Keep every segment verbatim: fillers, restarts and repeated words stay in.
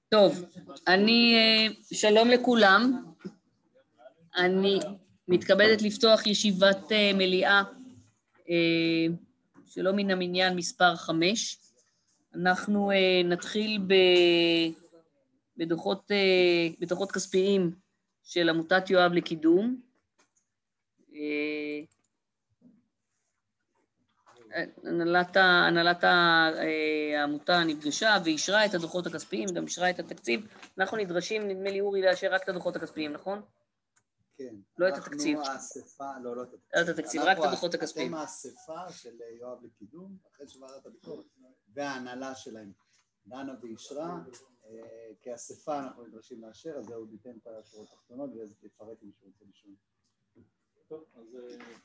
טוב, אני, שלום לכולם, אני מתכבדת לפתוח ישיבת מליאה שלא מן המניין מספר חמש. אנחנו נתחיל בדוחות, בדוחות כספיים של עמותת יואב לקידום. הנהלת, הנהלת העמותה נפגשה ואישרה את הדוחות הכספיים, גם אישרה את התקציב. אנחנו נדרשים, נדמה לי אורי, לאשר רק את הדוחות הכספיים, נכון? כן. לא את התקציב. אנחנו האספה, לא, לא את התקציב. לא את התקציב, רק את הדוחות הכספיים. אתם האספה של יואב לקידום, אחרי שוועדת הביקורת, וההנהלה שלהם דנה ואישרה, כאספה אנחנו נדרשים לאשר, אז זהו ניתן את השורות התחתונות, ואז תפרט עם שירות הראשון. טוב, אז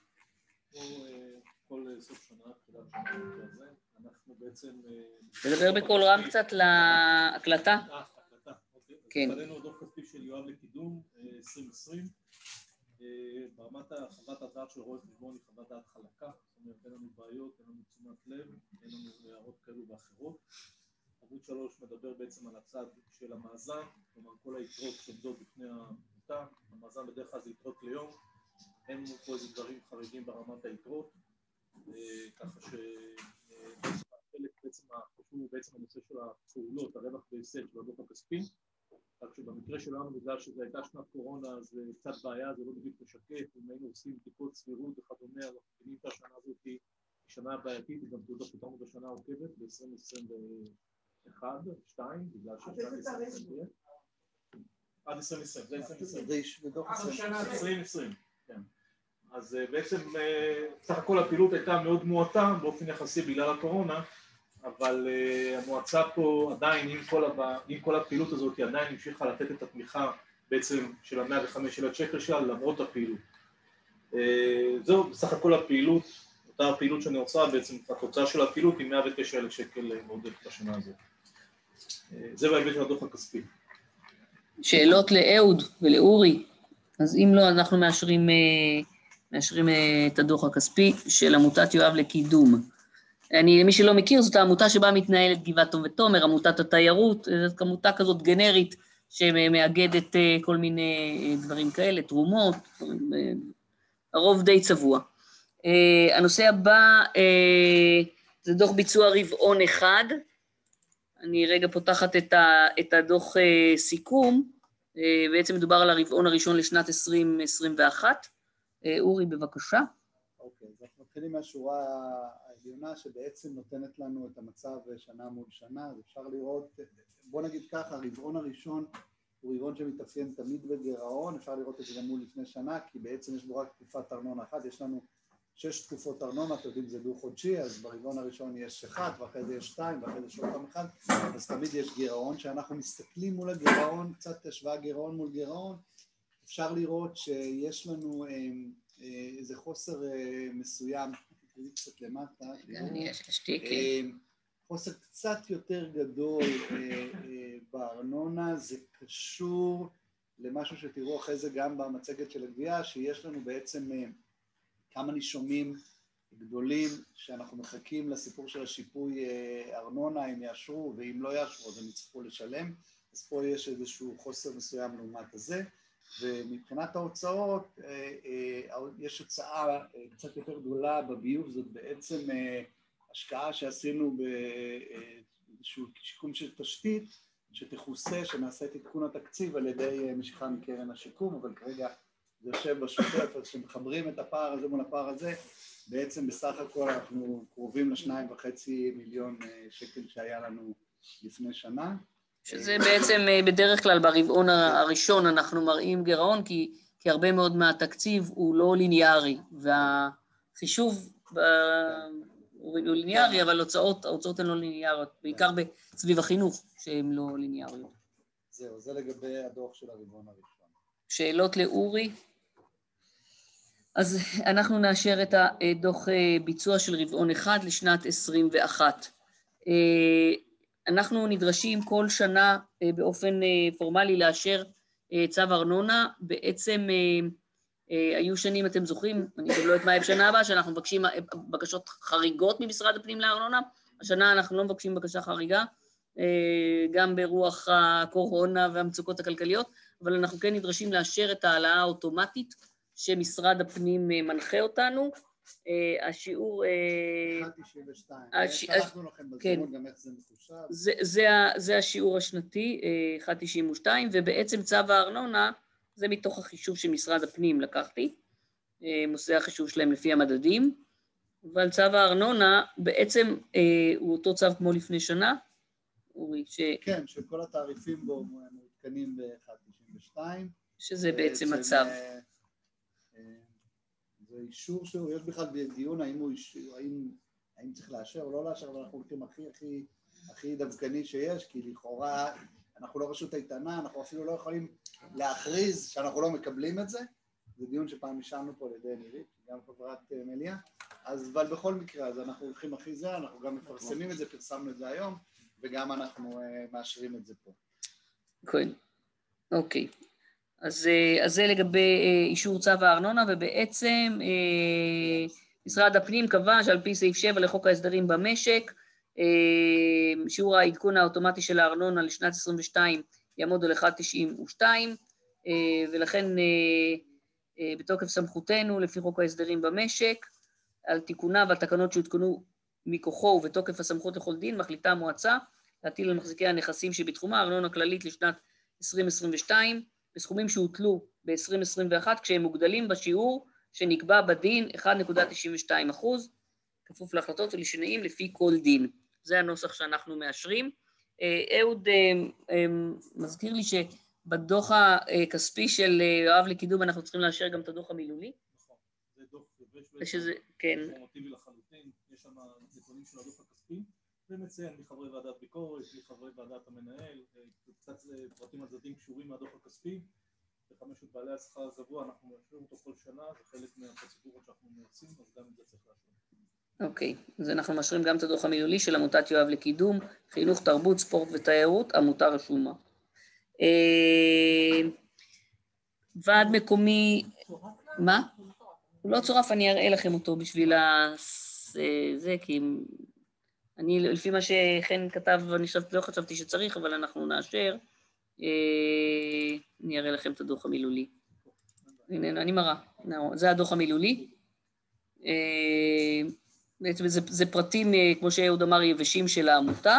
כל סוף שנה, תחילת שנה הזה, אנחנו בעצם... תדבר בקול רם קצת להקלטה. אה, הקלטה, אוקיי. כן. אז קראנו דוח כספי של יואב לקידום, עשרים עשרים. ברמת חוות הדעת של רואה חשבון היא חוות דעת חלקה, זאת אומרת, אין לנו בעיות, אין לנו תשומת לב, אין לנו הערות כאלו ואחרות. עמוד שלוש מדבר בעצם על הצד של המאזן, כלומר כל היתרות שעומדות בפני העמותה, המאזן בדרך כלל זה יתרות ליום, אין לנו פה איזה דברים חריגים ברמת היתרות, ככה שחלק בעצם החשוב הוא בעצם הנושא של הפעולות, הרווח והפסד של הדוח הכספי, רק שבמקרה שלנו, בגלל שזו הייתה שנת קורונה, אז קצת בעיה, זה לא בדיוק משקף, אם היינו עושים בדיקות סבירות וכדומה, אנחנו מבינים את השנה הזאת היא שנה בעייתית, היא גם תעודות אותנו בשנה העוקבת, ב-עשרים עשרים ואחת, שתיים, בגלל ששנת עשרים עשרים. עד עשרים עשרים, זה עשרים עשרים. זה איש בדוח עשרים עשרים, כן. אז בעצם סך הכל הפעילות הייתה מאוד מועטה באופן יחסי בגלל הקורונה, אבל המועצה פה עדיין עם כל, הבא, עם כל הפעילות הזאת היא עדיין המשיכה לתת את התמיכה בעצם של ה-מאה וחמישה אלף שקל שלה למרות הפעילות. זהו, בסך הכל הפעילות, אותה הפעילות שאני רוצה בעצם, התוצאה של הפעילות היא מאה ותשעה אלף שקל מעודף בשנה הזאת. זה בהיבט של הדוח הכספי. שאלות לאהוד ולאורי, אז אם לא אנחנו מאשרים, מאשרים את הדוח הכספי של עמותת יואב לקידום. אני, למי שלא מכיר, זאת העמותה שבה מתנהלת גבעת תום ותומר, עמותת התיירות, זאת עמותה כזאת גנרית שמאגדת כל מיני דברים כאלה, תרומות, הרוב די צבוע. הנושא הבא זה דוח ביצוע רבעון אחד, אני רגע פותחת את, ה, את הדוח סיכום, בעצם מדובר על הרבעון הראשון לשנת עשרים עשרים ואחת, אורי בבקשה. אוקיי, אז אנחנו מתחילים מהשורה העליונה שבעצם נותנת לנו את המצב שנה מול שנה, אז אפשר לראות, בוא נגיד ככה, הרבעון הראשון הוא רבעון שמתאפיין תמיד בגירעון, אפשר לראות את זה גם מול לפני שנה, כי בעצם יש בו רק תקופת ארנונה אחת, יש לנו שש תקופות ארנונה, אתם יודעים זה דו חודשי, אז ברבעון הראשון יש אחד, ואחרי זה יש שתיים, ואחרי זה שוב פעם אחד, אז תמיד יש גירעון, שאנחנו מסתכלים מול הגירעון, קצת השוואה גירעון מול גירעון, אפשר לראות שיש לנו איזה חוסר מסוים, תראי קצת למטה, אני אשתיק. חוסר קצת יותר גדול בארנונה, זה קשור למשהו שתראו אחרי זה גם במצגת של הגבייה, שיש לנו בעצם כמה נישומים גדולים שאנחנו מחכים לסיפור של השיפוי ארנונה, אם יאשרו, ואם לא יאשרו אז הם יצטרכו לשלם, אז פה יש איזשהו חוסר מסוים לעומת הזה, ומבחינת ההוצאות יש הוצאה קצת יותר גדולה בביוב, זאת בעצם השקעה שעשינו באיזשהו שיקום של תשתית שתחוסה, שנעשה את עדכון התקציב על ידי משיכה מקרן השיקום, אבל כרגע זה יושב בשוטף, אז כשמחברים את הפער הזה מול הפער הזה, בעצם בסך הכל אנחנו קרובים לשניים וחצי מיליון שקל שהיה לנו לפני שנה. שזה בעצם בדרך כלל ברבעון הראשון אנחנו מראים גירעון, כי, כי הרבה מאוד מהתקציב הוא לא ליניארי, והחישוב הוא ליניארי, אבל הוצאות, ההוצאות הן לא ליניאריות, בעיקר בסביב החינוך שהן לא ליניאריות. זהו, זה לגבי הדוח של הרבעון הראשון. שאלות לאורי? אז אנחנו נאשר את הדוח ביצוע של רבעון אחד לשנת עשרים ואחת. אנחנו נדרשים כל שנה באופן פורמלי לאשר צו ארנונה, בעצם היו שנים, אתם זוכרים, אני גם לא יודעת מה היה בשנה הבאה, שאנחנו מבקשים בקשות חריגות ממשרד הפנים לארנונה, השנה אנחנו לא מבקשים בקשה חריגה, גם ברוח הקורונה והמצוקות הכלכליות, אבל אנחנו כן נדרשים לאשר את ההעלאה האוטומטית שמשרד הפנים מנחה אותנו. השיעור... אחת נקודה תשעים ושתיים. שלחנו לכם בזמן גם איך זה מחושב. זה השיעור השנתי, אחת נקודה תשעים ושתיים, ובעצם צו הארנונה, זה מתוך החישוב שמשרד הפנים לקחתי, מושא החישוב שלהם לפי המדדים, אבל צו הארנונה בעצם הוא אותו צו כמו לפני שנה, אורי, ש... כן, שכל התעריפים בו מעודכנים ב-אחת נקודה תשעים ושתיים. שזה בעצם הצו. זה אישור שהוא, יש בכלל בדיון האם הוא אישור, האם, האם צריך לאשר או לא לאשר, אבל אנחנו הולכים הכי הכי הכי דווקני שיש, כי לכאורה אנחנו לא רשות איתנה, אנחנו אפילו לא יכולים להכריז שאנחנו לא מקבלים את זה. זה דיון שפעם נשארנו פה לידי נירית, גם חברת מליה, אז אבל בכל מקרה, אז אנחנו הולכים הכי זה, אנחנו גם מפרסמים את זה, פרסמנו את זה היום, וגם אנחנו מאשרים את זה פה. כן, אוקיי. אז, אז זה לגבי אישור צו הארנונה, ובעצם משרד הפנים קבע שעל פי סעיף שבע לחוק ההסדרים במשק, שיעור העדכון האוטומטי של הארנונה לשנת עשרים ושתיים יעמוד על אחת נקודה תשעים ושתיים, ולכן בתוקף סמכותנו לפי חוק ההסדרים במשק, על תיקונה והתקנות שהותקנו מכוחו ובתוקף הסמכות לכל דין, מחליטה המועצה להטיל על מחזיקי הנכסים שבתחומה ארנונה כללית לשנת עשרים עשרים ושתיים, בסכומים שהוטלו ב-עשרים עשרים ואחת, כשהם מוגדלים בשיעור שנקבע בדין אחת נקודה תשעים ושתיים אחוז, כפוף להחלטות ולשינויים לפי כל דין. זה הנוסח שאנחנו מאשרים. אהוד מזכיר לי שבדוח הכספי של יואב לקידום אנחנו צריכים לאשר גם את הדוח המילולי. נכון, זה דוח יבש ואינפורמטיבי לחלוטין, יש שם נתונים של הדוח הכספי, ומציין מחברי ועדת ביקורת, מחברי ועדת המנהל, קצת פרטים הצדדים קשורים מהדוח הכספי, בחמשת בעלי השכר הגבוה אנחנו מאשרים אותו כל שנה, זה חלק מהפרוצדורות שאנחנו מייצאים, אז גם את זה צריך לאשר. אוקיי, אז אנחנו מאשרים גם את הדוח המילולי של עמותת יואב לקידום, חינוך, תרבות, ספורט ותיירות, עמותה רשומה. ועד מקומי, מה? הוא לא צורף, אני אראה לכם אותו בשביל זה, כי אני, לפי מה שחן כתב, אני לא חשבתי שצריך, אבל אנחנו נאשר. אני אראה לכם את הדוח המילולי. הנה, אני מראה. זה הדוח המילולי. בעצם זה, זה פרטים, כמו שאהוד אמר, יבשים של העמותה.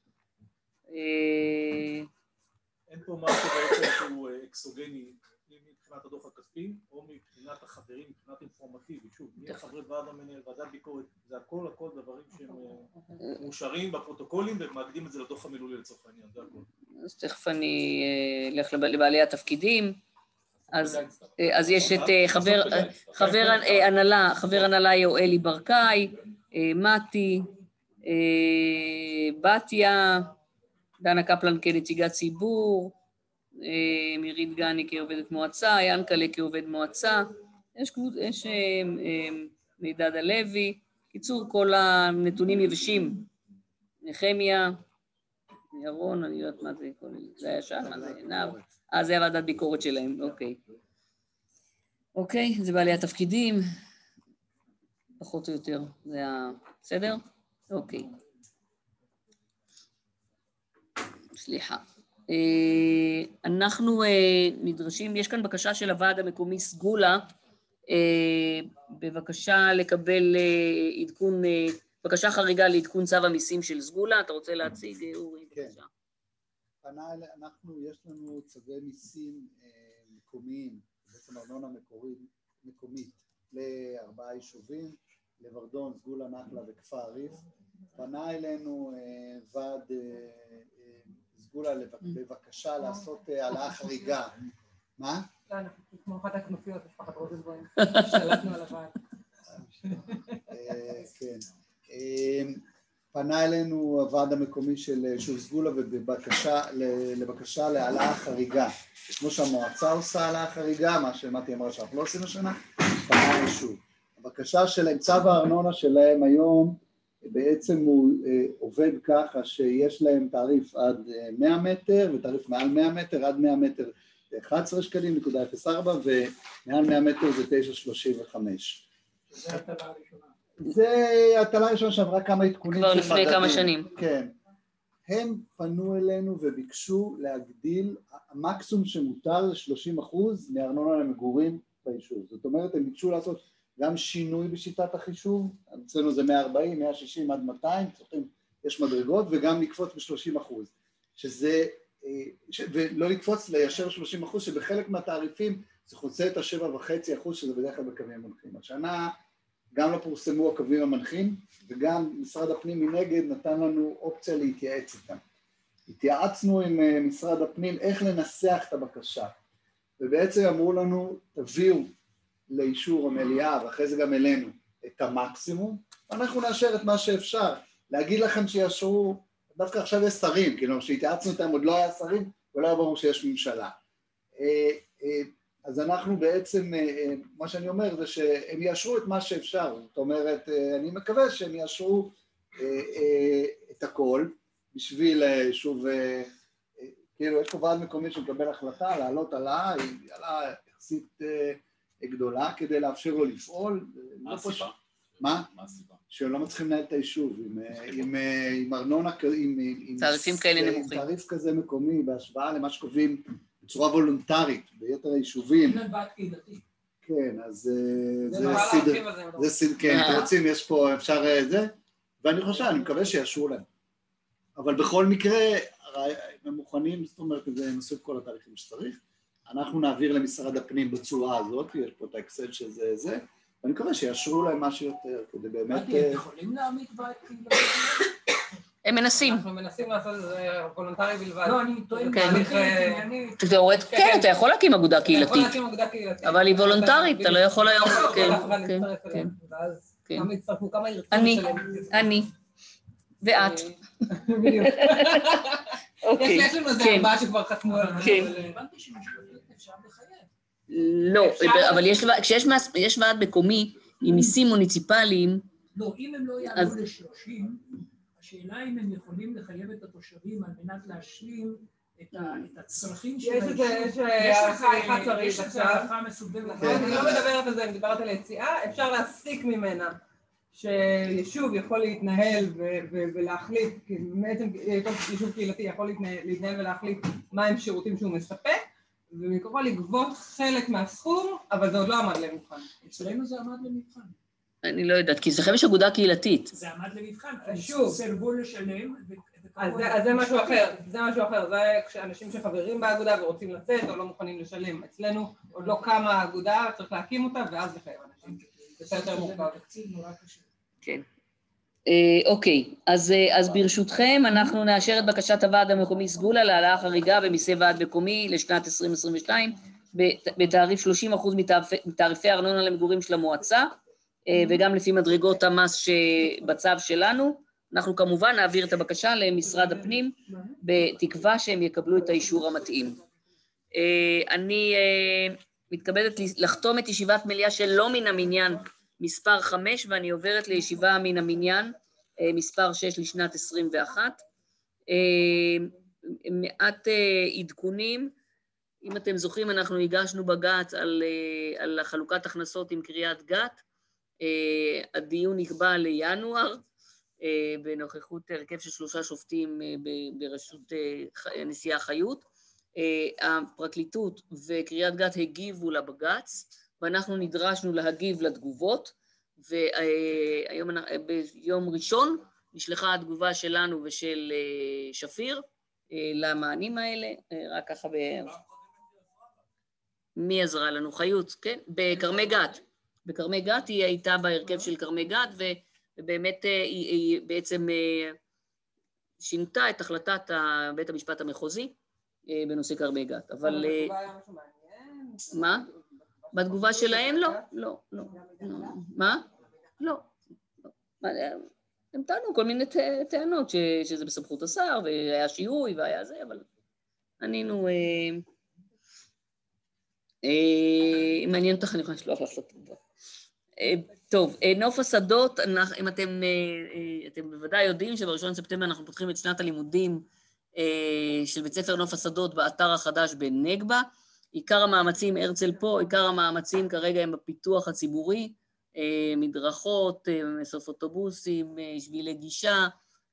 אין פה משהו בעצם שהוא אקסוגני מבחינת הדוח הכספי, או מבחינת החברים, מבחינת אינפורמטיבית. שוב, מי החברי ועד המנהל, ועדת ביקורת, זה הכל, הכל דברים שהם מאושרים בפרוטוקולים, ומאגדים את זה לדוח המילולי לצורך העניין, זה הכל. אז תכף אני אלך לבעלי התפקידים. אז, אז יש את חבר, חבר הנהלה, חבר הנהלה יואלי ברקאי, מתי, בתיה, דנה קפלן כנציגת ציבור, מירית גני כעובדת מועצה, ינקלה כעובד מועצה, יש, יש מידד הלוי, קיצור כל הנתונים יבשים, נחמיה, ירון, אני יודעת מה זה, זה היה שם, מה זה, עיניו, אה, זה הוועדת ביקורת שלהם, אוקיי. אוקיי, זה בעלי התפקידים, פחות או יותר, זה בסדר? אוקיי. סליחה. אנחנו נדרשים, יש כאן בקשה של הוועד המקומי סגולה, בבקשה לקבל עדכון, בקשה חריגה לעדכון צו המיסים של סגולה, אתה רוצה להציג, אורי? כן. אנחנו, יש לנו צווי מיסים מקומיים, בעצם ארנונה מקומית, לארבעה יישובים, לוורדון, סגולה, נחלה וכפר ריף. פנה אלינו ועד סגולה בבקשה לעשות העלאה חריגה. מה? לא, אנחנו כמו אחת הכנופיות, משפחת רוזנבוים, שלטנו על הוועד. כן. פנה אלינו הוועד המקומי של שוב סגולה ובבקשה להעלאה חריגה. כמו שהמועצה עושה העלאה חריגה, מה שמתי אמרה שאנחנו לא עושים השנה, פנה אלינו שוב. הבקשה שלהם, צו הארנונה שלהם היום, בעצם הוא עובד ככה שיש להם תעריף עד מאה מטר, ותעריף מעל מאה מטר, עד מאה מטר אחת עשרה שקלים נקודה אפס ארבע, ומעל מאה מטר זה תשע שלושים וחמש. זה הטלה הראשונה. זה הטלה הראשונה שעברה כמה עדכונים. כבר לפני כמה שנים. כן. הם פנו אלינו וביקשו להגדיל, המקסימום שמותר ל-שלושים אחוז מארנונה למגורים ביישוב. זאת אומרת, הם ביקשו לעשות גם שינוי בשיטת החישוב, אצלנו זה מאה וארבעים, מאה ושישים עד מאתיים, צריכים, יש מדרגות, וגם לקפוץ ב-שלושים אחוז, שזה, ש... ולא לקפוץ ליישר שלושים אחוז, שבחלק מהתעריפים זה חוצה את ה-שבע וחצי אחוז, שזה בדרך כלל בקווים המנחים. השנה גם לא פורסמו הקווים המנחים, וגם משרד הפנים מנגד נתן לנו אופציה להתייעץ איתם. התייעצנו עם משרד הפנים איך לנסח את הבקשה, ובעצם אמרו לנו, תביאו לאישור המליאה, ואחרי זה גם אלינו, את המקסימום, ואנחנו נאשר את מה שאפשר. להגיד לכם שיאשרו, דווקא עכשיו יש שרים, כאילו שהתייעצנו איתם עוד לא היה שרים, ולא היה ברור שיש ממשלה. אז אנחנו בעצם, מה שאני אומר זה שהם יאשרו את מה שאפשר, זאת אומרת, אני מקווה שהם יאשרו את הכל, בשביל, שוב, כאילו יש פה ועד מקומי שמקבל החלטה, לעלות עלה, היא עלה יחסית גדולה, כדי לאפשר לו לפעול. מה הסיבה? מה? מה הסיבה? שהם לא מצליחים לנהל את היישוב, עם ארנונה, עם תעריפים כאלה נמוכים. תעריף כזה מקומי, בהשוואה למה שקובעים בצורה וולונטרית, ביתר היישובים. אין בעד קהילתי. כן, אז זה סדר. זה סדר, כן, אתם רוצים, יש פה, אפשר זה, ואני חושב, אני מקווה שיאשרו להם. אבל בכל מקרה, הם מוכנים, זאת אומרת, הם עשו את כל התהליכים שצריך, אנחנו נעביר למשרד הפנים בצורה הזאת, יש פה את האקסל שזה זה, ואני מקווה שיאשרו להם משהו יותר, כדי באמת... אתם יכולים להעמיד בעד קהילתי? הם מנסים. אנחנו מנסים לעשות את זה וולונטרי בלבד. לא, אני טוען תיאורטית, כן, אתה יכול להקים אגודה קהילתית. אתה יכול להקים אגודה קהילתית. אבל היא וולונטרית, אתה לא יכול היום... ואז כמה יצטרפו, כמה ירצו אני, אני, ואת. בדיוק. יש לנו איזה ארבעה שכבר חתמו על זה. כן. הבנתי שמשפטית אפשר לחייב. לא, אבל כשיש ועד מקומי עם מיסים מוניציפליים... לא, אם הם לא יעלו ל-שלושים, השאלה אם הם יכולים לחייב את התושבים על מנת להשלים את הצרכים של היישוב. יש הערכה אחת צריך. יש איזו הערכה מסובבת. אני לא מדברת על זה, אני מדברת על היציאה, אפשר להסיק ממנה שיישוב יכול להתנהל ולהחליט, כי בעצם יישוב קהילתי יכול להתנהל ולהחליט מהם שירותים שהוא מספק, ומקורו לגבות חלק מהסכום, אבל זה עוד לא עמד למבחן. אצלנו זה עמד למבחן. אני לא יודעת, כי אצלכם יש אגודה קהילתית. זה עמד למבחן, שוב. סרבו לשלם. אז זה משהו אחר, זה משהו אחר, זה כשאנשים שחברים באגודה ורוצים לצאת או לא מוכנים לשלם. אצלנו עוד לא קמה האגודה, צריך להקים אותה ואז לחייב אנשים. זה יותר מורכב. כן. אוקיי, אז ברשותכם אנחנו נאשר את בקשת הוועד המקומי סגולה להעלאה חריגה במיסי ועד מקומי לשנת עשרים עשרים ושתיים בתעריף שלושים אחוז מתעריפי הארנונה למגורים של המועצה, וגם לפי מדרגות המס שבצו שלנו. אנחנו כמובן נעביר את הבקשה למשרד הפנים, בתקווה שהם יקבלו את האישור המתאים. אני מתכבדת לחתום את ישיבת מליאה שלא מן המניין מספר חמש, ואני עוברת לישיבה מן המניין מספר שש לשנת עשרים ואחת. מעט עדכונים, אם אתם זוכרים, אנחנו הגשנו בג"ץ על, על חלוקת הכנסות עם קריית גת, הדיון נקבע לינואר, בנוכחות הרכב של שלושה שופטים בראשות נשיאה חיות. הפרקליטות וקריית גת הגיבו לבג"ץ, ואנחנו נדרשנו להגיב לתגובות, והיום, ביום ראשון, נשלחה התגובה שלנו ושל שפיר למענים האלה, רק ככה ב... מי עזרה לנו? חיות, כן? בקרמי גת. בקרמי גת היא הייתה בהרכב של קרמי גת, ובאמת היא, היא בעצם שינתה את החלטת בית המשפט המחוזי בנושא קרמי גת. אבל... מה? בתגובה שלהם? לא, לא, לא. מה? לא. הם טענו כל מיני טענות שזה בסמכות השר, והיה שיהוי והיה זה, אבל ענינו... מעניין אותך, אני יכולה לשלוח לך את התגובה. טוב, נוף השדות, אם אתם, אתם בוודאי יודעים שבראשון לספטמבר אנחנו פותחים את שנת הלימודים של בית ספר נוף השדות באתר החדש בנגבה. עיקר המאמצים, הרצל פה, עיקר המאמצים כרגע הם בפיתוח הציבורי, מדרכות, מסוף אוטובוסים, שבילי גישה,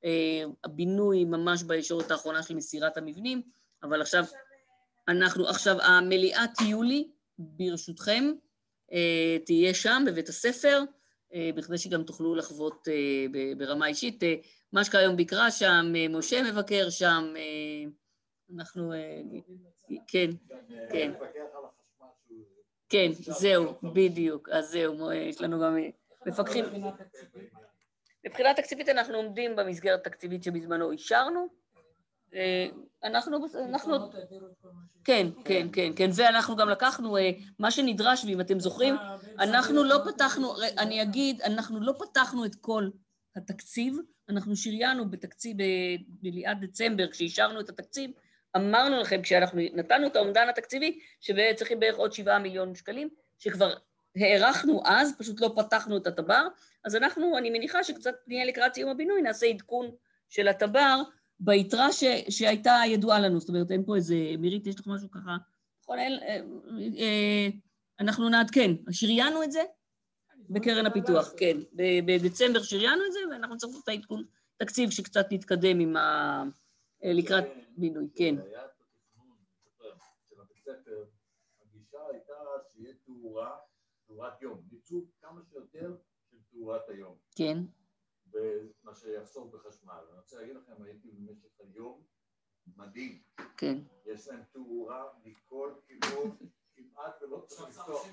הבינוי ממש בישורת האחרונה של מסירת המבנים, אבל עכשיו, אנחנו, עכשיו, המליאת יולי, ברשותכם, תהיה שם בבית הספר, בכדי שגם תוכלו לחוות ברמה אישית. מה שכיום ביקרה שם, משה מבקר שם, אנחנו, כן, כן. כן, זהו, בדיוק, אז זהו, יש לנו גם מפקחים. מבחינה תקציבית אנחנו עומדים במסגרת תקציבית שבזמנו אישרנו, אנחנו, אנחנו, כן, כן, כן, כן, ואנחנו גם לקחנו מה שנדרש, ואם אתם זוכרים, אנחנו לא פתחנו, אני אגיד, אנחנו לא פתחנו את כל התקציב, אנחנו שריינו בתקציב, במליאת דצמבר, כשאישרנו את התקציב, אמרנו לכם, כשאנחנו נתנו את האומדן התקציבי, שצריכים בערך עוד שבעה מיליון שקלים, שכבר הערכנו אז, פשוט לא פתחנו את הטבר, אז אנחנו, אני מניחה שקצת נהיה לקראת סיום הבינוי, נעשה עדכון של הטבר, ביתרה ש, שהייתה ידועה לנו, זאת אומרת, אין פה איזה, מירית, יש לך משהו ככה, נכון, אין, אה, אה, אנחנו נעדכן, שריינו את זה בקרן הפיתוח, כן, בדצמבר שריינו את זה, ואנחנו צריכים את העדכון תקציב שקצת נתקדם עם ה... לקראת בינוי, כן. היה את התכנון של הבית ספר, הגישה הייתה שיהיה תאורה, תאורת יום, ניצול כמה שיותר של תאורת היום. כן. ומה שיחסוך בחשמל. אני רוצה להגיד לכם, הייתי במשך היום מדהים. כן. יש להם תאורה מכל כיוון, כמעט ולא צריך לפתוח.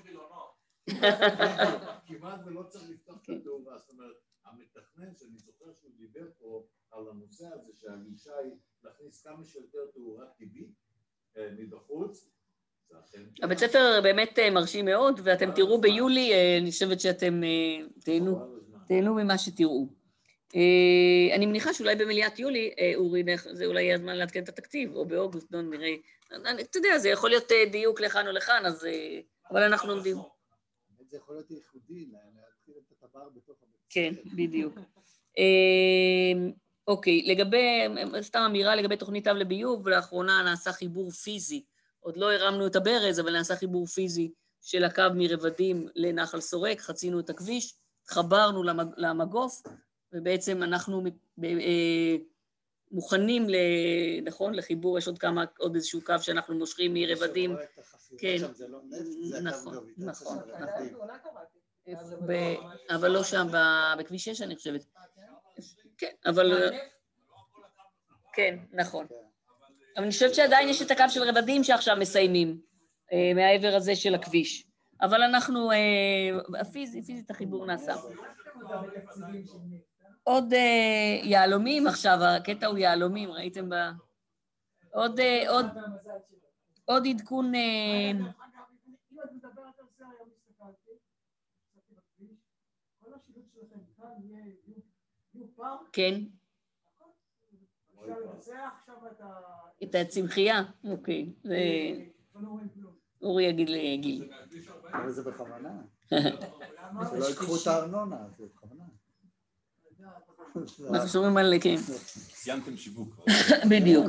כמעט ולא צריך לפתוח את התאורה, זאת אומרת, המתכנן שאני זוכר שהוא דיבר פה על הנושא הזה שהגישה היא להכניס כמה שיותר תאורה טבעית מבחוץ. הבית ספר באמת מרשים מאוד, ואתם תראו ביולי, אני חושבת שאתם תהנו, תהנו ממה שתראו. אני מניחה שאולי במליאת יולי, אורי, זה אולי יהיה הזמן לעדכן את התקציב, או באוגוסט, נראה, אתה יודע, זה יכול להיות דיוק לכאן או לכאן, אז, אבל אנחנו עומדים. זה יכול להיות ייחודי, להתחיל את הטבר בתוך הבית. כן, בדיוק. אוקיי, לגבי, סתם אמירה לגבי תוכנית אב לביוב, לאחרונה נעשה חיבור פיזי, עוד לא הרמנו את הברז, אבל נעשה חיבור פיזי של הקו מרבדים לנחל סורק, חצינו את הכביש, חברנו למגוף, ובעצם אנחנו מוכנים, נכון, לחיבור, יש עוד כמה, עוד איזשהו קו שאנחנו מושכים מרבדים. כן, נכון, נכון, נכון. אבל לא שם, בכביש שש אני חושבת. כן, אבל... כן, נכון. אבל אני חושבת שעדיין יש את הקו של רבדים שעכשיו מסיימים, מהעבר הזה של הכביש. אבל אנחנו, הפיזית, פיזית החיבור נעשה. עוד יעלומים עכשיו, הקטע הוא יעלומים, ראיתם ב... עוד, עוד, עוד עדכון... אם את מדברת על זה, היום הסתכלתי, הסתכלתי בכביש, כל השילוט שלכם כאן יהיו פארק. כן. אפשר לבצע עכשיו את ה... את הצמחייה, אוקיי. אורי יגיד לגיל. אבל זה בכוונה. שלא יקחו את הארנונה, זה בכוונה. אנחנו שומעים על, כן. סיימתם שיווק. בדיוק.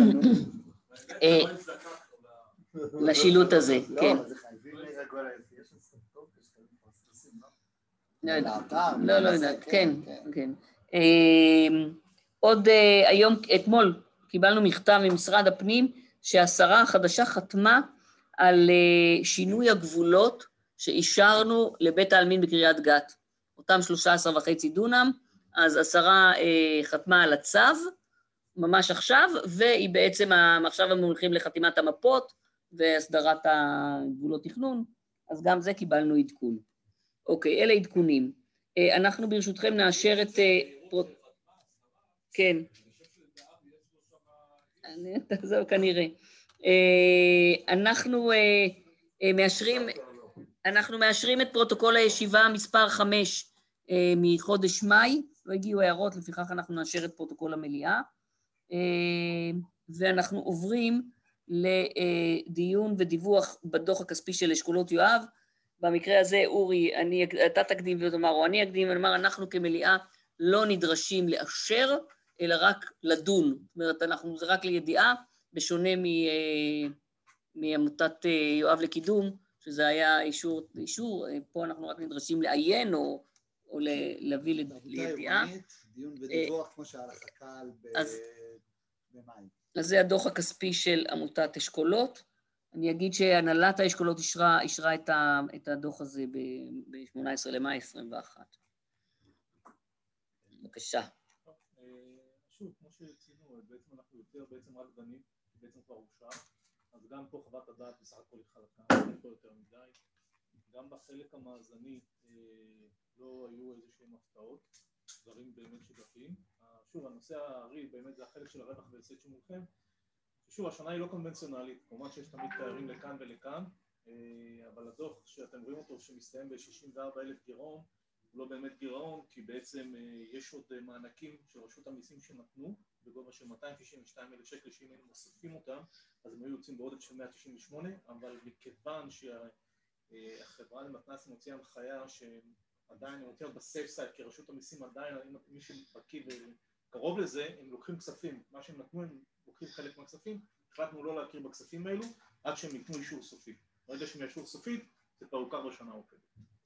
לשילוט הזה, כן. לא, זה חייבים לרגול, יש אסטרטופיה שאתם מפרסמים, לא? לא, לא יודעת, כן, כן. עוד היום, אתמול, קיבלנו מכתב ממשרד הפנים, שהשרה החדשה חתמה על שינוי הגבולות שאישרנו לבית העלמין בקריית גת. אותם שלושה עשר וחצי דונם, אז השרה חתמה על הצו, ממש עכשיו, והיא בעצם, עכשיו הם הולכים לחתימת המפות, והסדרת הגבולות תכנון, אז גם זה קיבלנו עדכון. אוקיי, אלה עדכונים. אנחנו ברשותכם נאשר את... כן. זהו כנראה. אנחנו מאשרים, אנחנו מאשרים את פרוטוקול הישיבה מספר חמש מחודש מאי, לא הגיעו הערות, לפיכך אנחנו נאשר את פרוטוקול המליאה, ואנחנו עוברים לדיון ודיווח בדוח הכספי של אשכולות יואב. במקרה הזה, אורי, אני, אתה תקדים ותאמר, או אני אקדים ותאמר, אנחנו כמליאה לא נדרשים לאשר, אלא רק לדון. זאת אומרת, אנחנו, זה רק לידיעה, בשונה מעמותת יואב לקידום, שזה היה אישור, אישור, פה אנחנו רק נדרשים לעיין, או, או להביא לידיעה. דיון ודיווח כמו שהיה לך קל במים. אז זה הדוח הכספי של עמותת אשכולות. אני אגיד שהנהלת האשכולות אישרה, אישרה את, ה, את הדוח הזה ב-שמונה עשרה למאי עשרים ואחת. בבקשה. שוב, כמו שציינו, בעצם אנחנו יותר בעצם רק דנים, בעצם כבר אושר, אז גם פה חוות הדעת בסך הכל היא חלקה, אין פה יותר מדי. גם בחלק המאזני לא היו איזה שהם הפתעות, דברים באמת שגרתיים. שוב, הנושא הערי באמת זה החלק של הרווח והפסד שמולכם. שוב, השנה היא לא קונבנציונלית, כמובן שיש תמיד תארים לכאן ולכאן, אבל הדוח שאתם רואים אותו שמסתיים ב-שישים וארבעה אלף גירעון, הוא לא באמת גירעון, כי בעצם יש עוד מענקים של רשות המיסים שנתנו, בגובה של מאתיים תשעים ושתיים אלף שקל, שאם היינו מוסיפים אותם, אז הם היו יוצאים בעודף של מאה תשעים ושמונה, אבל מכיוון שהחברה למתנ"סים הוציאה הנחיה שעדיין הם הוציאה בסייף סייד, כי רשות המיסים עדיין, מי שבקיא וקרוב לזה, הם לוקחים כספים, מה שהם נתנו הם לוקחים חלק מהכספים, החלטנו לא להכיר בכספים האלו, עד שהם ייתנו אישור סופי. ברגע שהם אישור סופית, זה כבר הוכר בשנה העוקבת.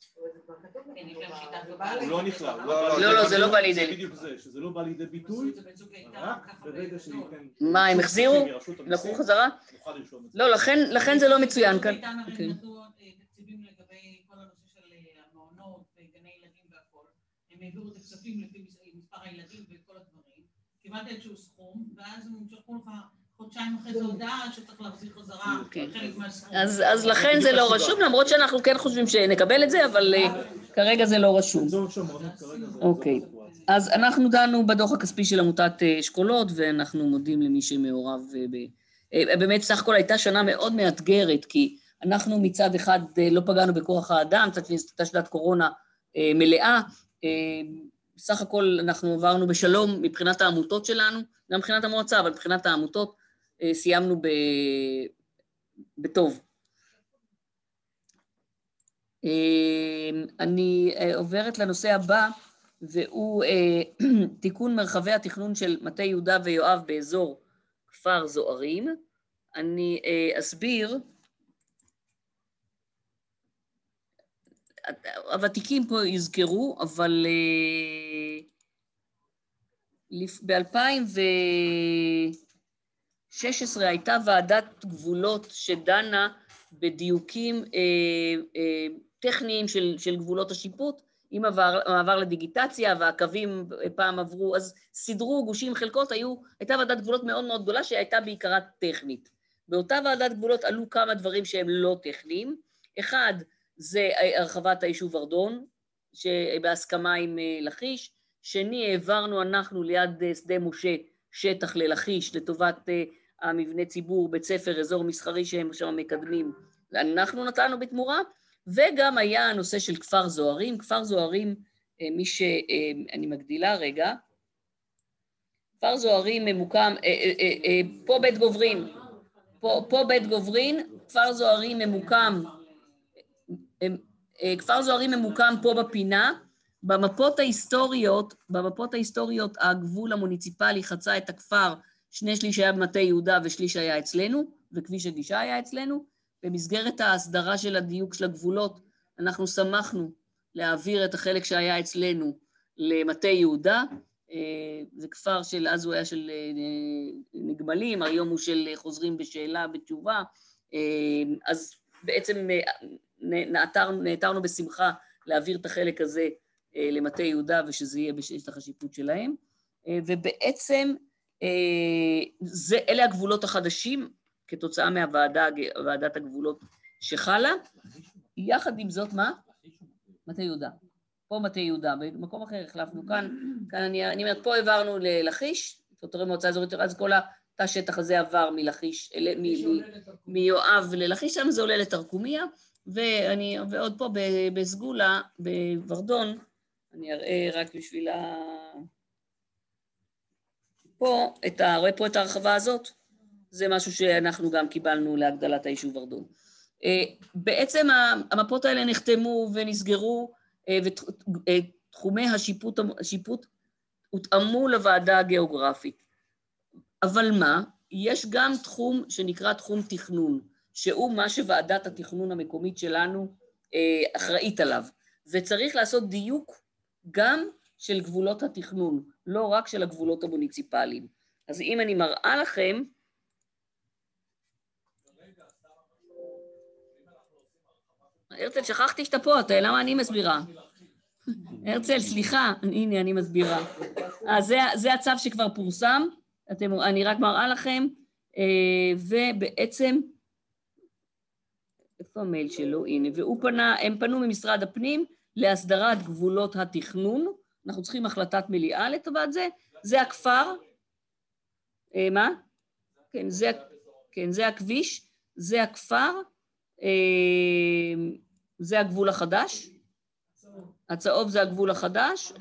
הוא לא נכלל. לא, לא, זה לא בא לידי. זה בדיוק זה, שזה לא בא לידי ביתוי, רק ברגע שייתן... מה, הם החזירו? לקחו חזרה? לא, לכן זה לא מצוין כאן. הם נתנו תקציבים לגבי כל הנושא של המעונות וגני ילדים והכל. הם העבירו את הכספים לפי מספר הילדים וכל הדברים. קיבלת איזשהו סכום, ואז הם שלחו לך חודשיים אחרי זה הודעה שצריך להחזיר חזרה חלק מהסכום. אז לכן זה לא רשום, למרות שאנחנו כן חושבים שנקבל את זה, אבל כרגע זה לא רשום. אוקיי. אז אנחנו דנו בדוח הכספי של עמותת אשכולות, ואנחנו מודים למי שמעורב ב... באמת סך הכל הייתה שנה מאוד מאתגרת, כי אנחנו מצד אחד לא פגענו בכוח האדם, מצד שני הייתה שנת קורונה מלאה, סך הכל אנחנו עברנו בשלום מבחינת העמותות שלנו, גם מבחינת המועצה, אבל מבחינת העמותות סיימנו ב... בטוב. אני עוברת לנושא הבא, והוא תיקון מרחבי התכנון של מטה יהודה ויואב באזור כפר זוהרים. אני אסביר, הוותיקים פה יזכרו, אבל ב-אלפיים ושש עשרה הייתה ועדת גבולות שדנה בדיוקים טכניים של, של גבולות השיפוט, עם המעבר לדיגיטציה, והקווים פעם עברו, אז סדרו גושים חלקות, היו, הייתה ועדת גבולות מאוד מאוד גדולה, שהייתה בעיקרה טכנית. באותה ועדת גבולות עלו כמה דברים שהם לא טכניים. אחד, זה הרחבת היישוב ארדון, שבהסכמה עם לכיש. שני, העברנו אנחנו ליד שדה משה שטח ללכיש, לטובת המבנה ציבור, בית ספר, אזור מסחרי שהם שם מקדמים. אנחנו נתנו בתמורה, וגם היה הנושא של כפר זוהרים. כפר זוהרים, מי שאני מגדילה רגע, כפר זוהרים ממוקם, פה בית גוברין, פה, פה בית גוברין, כפר זוהרים ממוקם, כפר זוהרים ממוקם פה בפינה, במפות ההיסטוריות, במפות ההיסטוריות הגבול המוניציפלי חצה את הכפר, שני שליש היה במטה יהודה ושליש היה אצלנו, וכביש הגישה היה אצלנו. במסגרת ההסדרה של הדיוק של הגבולות, אנחנו שמחנו להעביר את החלק שהיה אצלנו למטה יהודה, זה כפר של, אז הוא היה של נגמלים, היום הוא של חוזרים בשאלה, בתשובה, אז בעצם נעתרנו, נעתרנו בשמחה להעביר את החלק הזה למטה יהודה, ושזה יהיה בשטח השיפוט שלהם, ובעצם זה, אלה הגבולות החדשים, כתוצאה מהוועדת הגבולות שחלה. יחד עם זאת, מה? מטה יהודה. פה מטה יהודה, במקום אחר החלפנו כאן, כאן אני, אני אומרת, פה העברנו ללכיש, תותרי מועצה אזורית, אז כל התא שטח הזה עבר מלכיש, מיואב ללכיש, שם זה עולה לתרקומיה, ואני, ועוד פה בסגולה, בוורדון, אני אראה רק בשביל ה... פה, את ה... רואה פה את ההרחבה הזאת? זה משהו שאנחנו גם קיבלנו להגדלת היישוב ארדון. בעצם המפות האלה נחתמו ונסגרו, ותחומי השיפוט, השיפוט הותאמו לוועדה הגיאוגרפית. אבל מה? יש גם תחום שנקרא תחום תכנון, שהוא מה שוועדת התכנון המקומית שלנו אחראית עליו, וצריך לעשות דיוק גם של גבולות התכנון, לא רק של הגבולות המוניציפליים. אז אם אני מראה לכם, הרצל, שכחתי שאתה פה, אתה, למה אני מסבירה? הרצל, סליחה, הנה אני מסבירה. אז זה, זה הצו שכבר פורסם, אתם, אני רק מראה לכם, ובעצם, איפה המייל שלו? הנה, והוא פנה, הם פנו ממשרד הפנים להסדרת גבולות התכנון, אנחנו צריכים החלטת מליאה לטובת זה, זה הכפר, מה? כן, זה, כן, זה הכביש, זה הכפר, זה הגבול החדש, הצהוב זה הגבול החדש,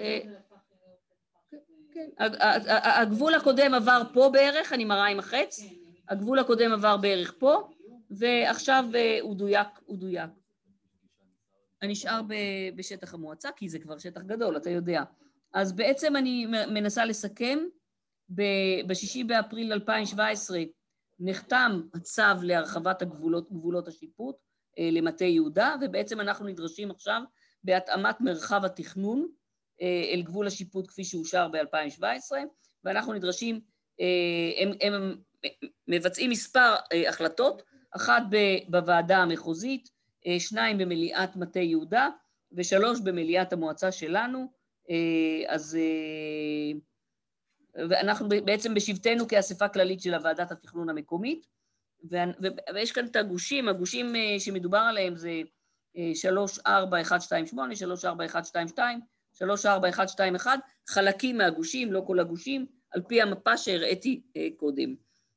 כן, הגבול הקודם עבר פה בערך, אני מראה עם החץ, הגבול הקודם עבר בערך פה, ועכשיו הוא דויק, הוא דויק. אני נשאר בשטח המועצה, כי זה כבר שטח גדול, אתה יודע. אז בעצם אני מנסה לסכם, בשישי באפריל אלפיים שבע עשרה נחתם הצו להרחבת הגבולות, גבולות השיפוט למטה יהודה, ובעצם אנחנו נדרשים עכשיו בהתאמת מרחב התכנון אל גבול השיפוט כפי שאושר ב-אלפיים שבע עשרה, ואנחנו נדרשים, הם, הם מבצעים מספר החלטות, אחת בוועדה המחוזית, שניים במליאת מטה יהודה, ושלוש במליאת המועצה שלנו, אז ואנחנו בעצם בשבטנו כאספה כללית של הוועדת התכנון המקומית, ויש כאן את הגושים, הגושים שמדובר עליהם זה שלוש ארבע אחת שתיים שמונה, שלוש ארבע אחת שתיים שתיים, שלוש ארבע אחת שתיים אחת, חלקים מהגושים, לא כל הגושים, על פי המפה שהראיתי קודם.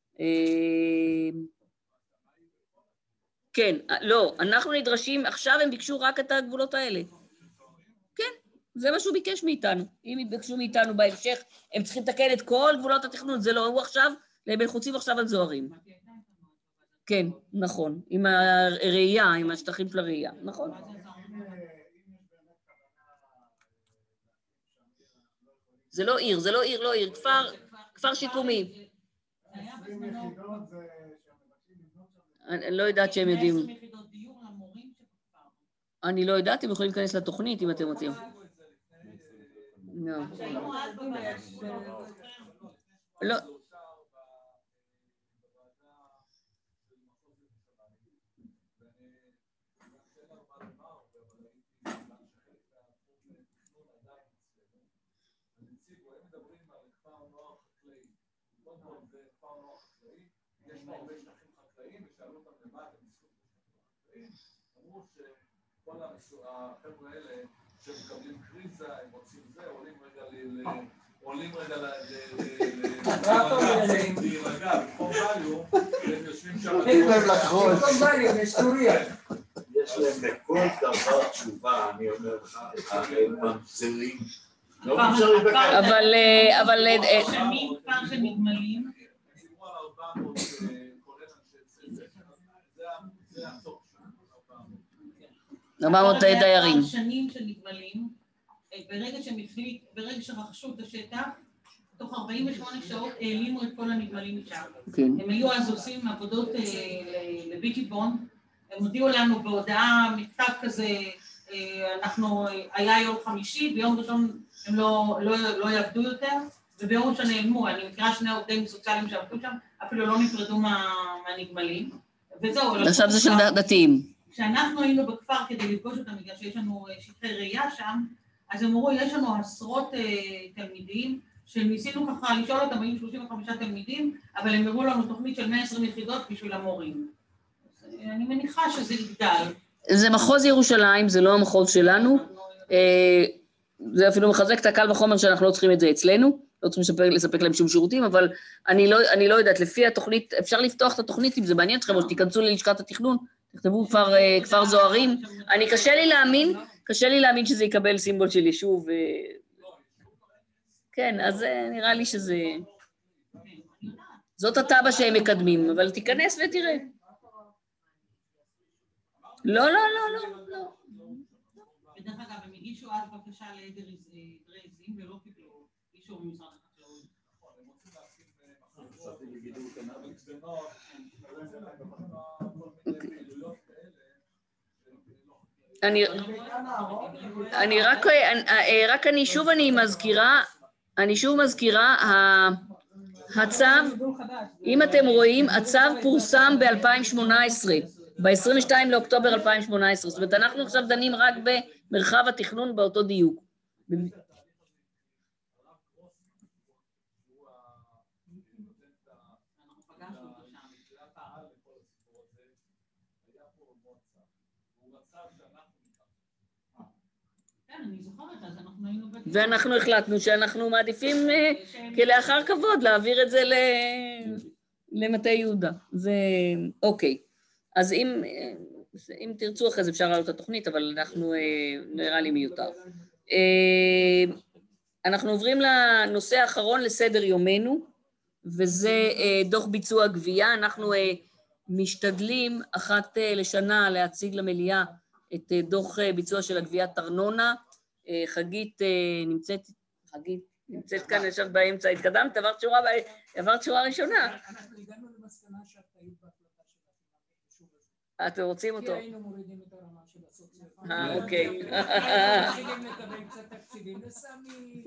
כן, לא, אנחנו נדרשים, עכשיו הם ביקשו רק את הגבולות האלה. כן, זה מה שהוא ביקש מאיתנו. אם יבקשו מאיתנו בהמשך, הם צריכים לתקן את כל גבולות התכנון, זה לא הוא עכשיו, הם חוצים עכשיו על זוהרים. כן, נכון, עם הראייה, עם השטחים של הראייה, נכון. זה לא עיר, זה לא עיר, לא עיר, כפר, כפר שיקומי. אני לא יודעת שהם יודעים. אני לא יודעת, הם יכולים להיכנס לתוכנית אם אתם רוצים. לא. לא. יש פה הרבה שטחים חקלאיים, ושאלו אותם למה אתם עושים חקלאים, אמרו שכל החבר'ה האלה שמקבלים קריזה, הם רוצים זה, עולים רגע ל... עולים רגע להירגע, במקום ואליו, והם יושבים שם... אין להם לחרוש. במקום ואליו, יש טוריה. יש להם לכל דבר תשובה, אני אומר לך, הם ממזרים. אבל... אבל... כפר של נגמלים, ארבע מאות דיירים. שנים של נגמלים, ברגע שהם החליט, ברגע שרכשו את השטח, תוך ארבעים ושמונה שעות העלימו את כל הנגמלים משם. הם היו אז עושים עבודות לביג'י בונד, הם הודיעו לנו בהודעה מכתב כזה, אנחנו, היה יום חמישי, ביום ראשון הם לא יעבדו יותר, וביום ראשון נעלמו, אני מכירה שני עובדים סוציאליים שעבדו שם, אפילו לא נפרדו מהנגמלים, וזהו. עכשיו זה של דתיים. כשאנחנו היינו בכפר כדי לפגוש אותם, בגלל שיש לנו שטחי ראייה שם, אז הם אמרו, יש לנו עשרות תלמידים, שניסינו ככה לשאול אותם, היו שלושים וחמישה תלמידים, אבל הם הראו לנו תוכנית של מאה ועשרים יחידות בשביל המורים. אני מניחה שזה יגדל. זה מחוז ירושלים, זה לא המחוז שלנו, זה אפילו מחזק את הקל וחומר שאנחנו לא צריכים את זה אצלנו, לא צריכים לספק להם שום שירותים, אבל אני לא, אני לא יודעת, לפי התוכנית, אפשר לפתוח את התוכנית אם זה מעניין אתכם, או שתיכנסו ללשכת התכנון, תכתבו כפר, כפר זוהרים, אני קשה לי להאמין, קשה לי להאמין שזה יקבל סימבול של יישוב, כן, אז נראה לי שזה, זאת הטבע שהם מקדמים, אבל תיכנס ותראה. לא, לא, לא, לא, לא. בדרך אגב, הם הגישו אז בקשה לעדר עזים ולא קיבלו אישור ממשרד החקלאות. הם רוצים להקים אני רק אני שוב אני מזכירה אני שוב מזכירה, הצו, אם אתם רואים, הצו פורסם ב-אלפיים שמונה עשרה, ב-עשרים ושניים לאוקטובר אלפיים שמונה עשרה, זאת אומרת, אנחנו עכשיו דנים רק במרחב התכנון באותו דיוק. ואנחנו החלטנו שאנחנו מעדיפים כלאחר כבוד להעביר את זה למטה יהודה. זה אוקיי. אז אם, אם תרצו אחרי זה אפשר לעלות את התוכנית, אבל אנחנו נראה לי מיותר. אנחנו עוברים לנושא האחרון לסדר יומנו, וזה דוח ביצוע גבייה. אנחנו משתדלים אחת לשנה להציג למליאה את דוח ביצוע של הגביית ארנונה. חגית נמצאת, חגית נמצאת כאן עכשיו באמצע, התקדמת, עברת שורה, עברת שורה ראשונה. אנחנו הגענו למסקנה שאת היית בהחלטה של אתם רוצים אותו? כי היינו מורידים את הרמה של הסוציאלית. אה, אוקיי. היינו מתחילים לקבל קצת תקציבים וסמי...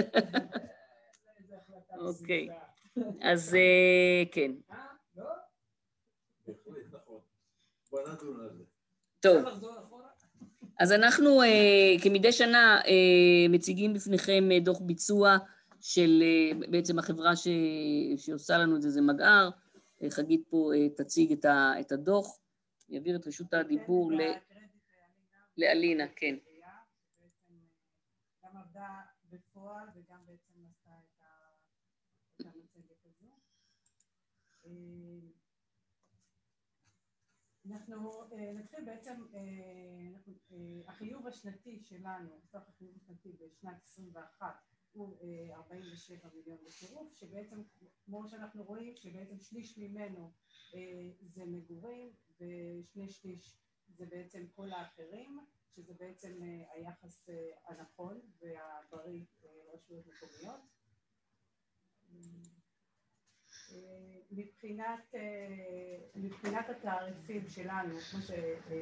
אוקיי. אז כן. אה? לא? בהחלט, נכון. בוא נדון על זה. טוב. אז אנחנו כמדי שנה מציגים בפניכם דוח ביצוע של בעצם החברה שעושה לנו את זה, זה מגער. חגית פה תציג את הדוח, יעביר את רשות הדיבור לאלינה, כן. גם עבדה בפועל וגם בעצם עשתה את המצגת הזו. אנחנו נתחיל בעצם, החיוב השנתי שלנו, סך החיוב השנתי בשנת עשרים ואחת הוא ארבעים ושבעה מיליון בצירוף, שבעצם כמו שאנחנו רואים שבעצם שליש ממנו זה מגורים ושני שליש זה בעצם כל האחרים, שזה בעצם היחס הנכון והבריא לרשויות מקומיות. מבחינת, מבחינת התעריפים שלנו, כמו ש...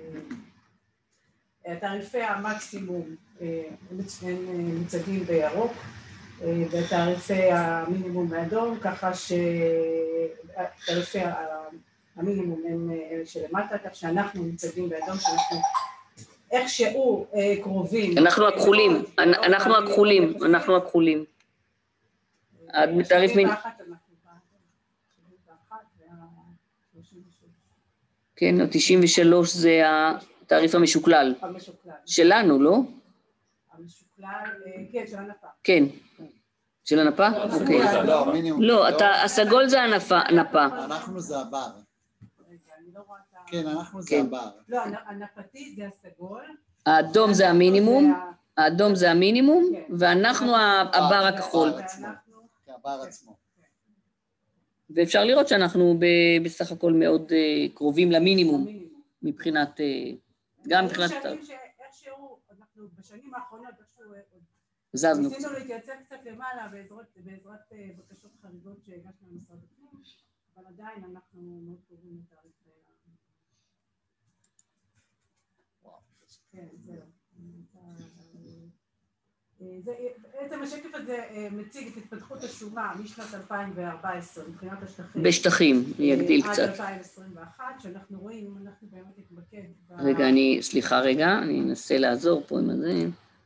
תעריפי המקסימום הם מוצגים בירוק, ותעריפי המינימום באדום, ככה שתעריפי המינימום הם שלמטה, כך שאנחנו מוצגים באדום, שאנחנו איכשהו קרובים. אנחנו הכחולים, אנחנו הכחולים, אנחנו הכחולים. התעריף מינימום. כן, תשעים ושלוש זה התעריף המשוקלל. המשוקלל. שלנו, לא? המשוקלל, כן, של הנפה. כן. של הנפה? אוקיי. לא, מינימום. לא, הסגול זה הנפה. אנחנו זה הבר. רגע, אני לא רואה את ה... כן, אנחנו זה הבר. לא, הנפתי זה הסגול. האדום זה המינימום, האדום זה המינימום, ואנחנו הבר הכחול. הבר עצמו. ואפשר לראות שאנחנו בסך הכל מאוד קרובים למינימום, מבחינת, גם מבחינת... איכשהו, אנחנו בשנים האחרונות, איכשהו, זזנו. ניסינו להתייצב קצת למעלה בעזרת בקשות חריגות שהגשנו למשרד הפנים, אבל עדיין אנחנו מאוד קרובים לתעריף. כן, זהו. בעצם השקף הזה מציג את התפתחות השומה משנת אלפיים וארבע עשרה מבחינת השטחים. בשטחים, אני אגדיל קצת. עד אלפיים עשרים ואחת, שאנחנו רואים, אנחנו באמת נתמקד. רגע, אני, סליחה רגע, אני אנסה לעזור פה עם זה.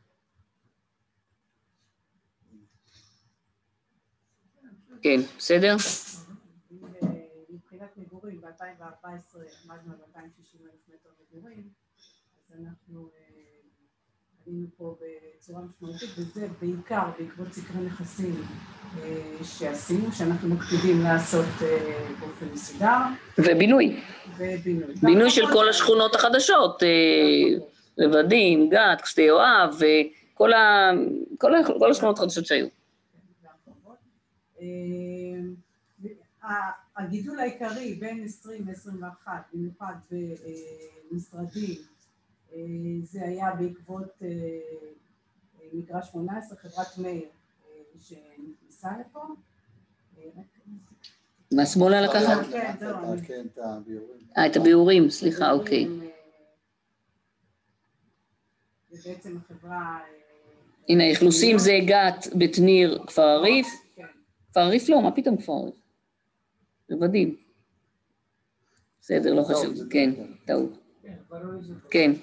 כן, בסדר? מבחינת מגורים, ב-אלפיים וארבע עשרה עמדנו על מאתיים ושישים אלף מטר מגורים, אז אנחנו עלינו פה בצורה משמעותית, וזה בעיקר בעקבות סקרי נכסים שעשינו, שאנחנו מקפידים לעשות באופן מסודר. ובינוי. ובינוי. בינוי של כל השכונות החדשות, רבדים, גת, קשתי יואב, וכל השכונות החדשות שהיו. הגידול העיקרי בין עשרים ל-עשרים ואחת, במיוחד במשרדים, זה היה בעקבות מגרש שמונה עשרה, חברת מאיר שנכנסה לפה. מה שמאלה לקחת? כן, את הביאורים. אה, את הביאורים, סליחה, אוקיי. ובעצם החברה הנה, אכלוסים זה גת, בית ניר, כפר הריף. כפר הריף לא, מה פתאום כפר הריף? זה מדהים. בסדר, לא חשוב, כן, טעות. כן.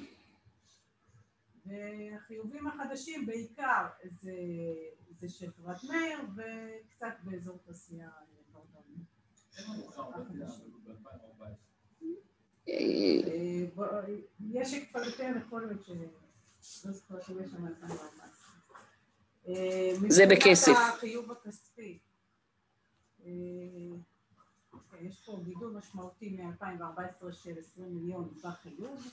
והחיובים החדשים בעיקר זה של חברת מאיר וקצת באזור תעשייה. יש כבר יותר יכול להיות ש... לא זוכר שיש שם אלפיים וארבע עשרה. זה בכסף. מבחינת החיוב הכספי. יש פה גידול משמעותי מ-אלפיים וארבע עשרה של עשרים מיליון בחיוב.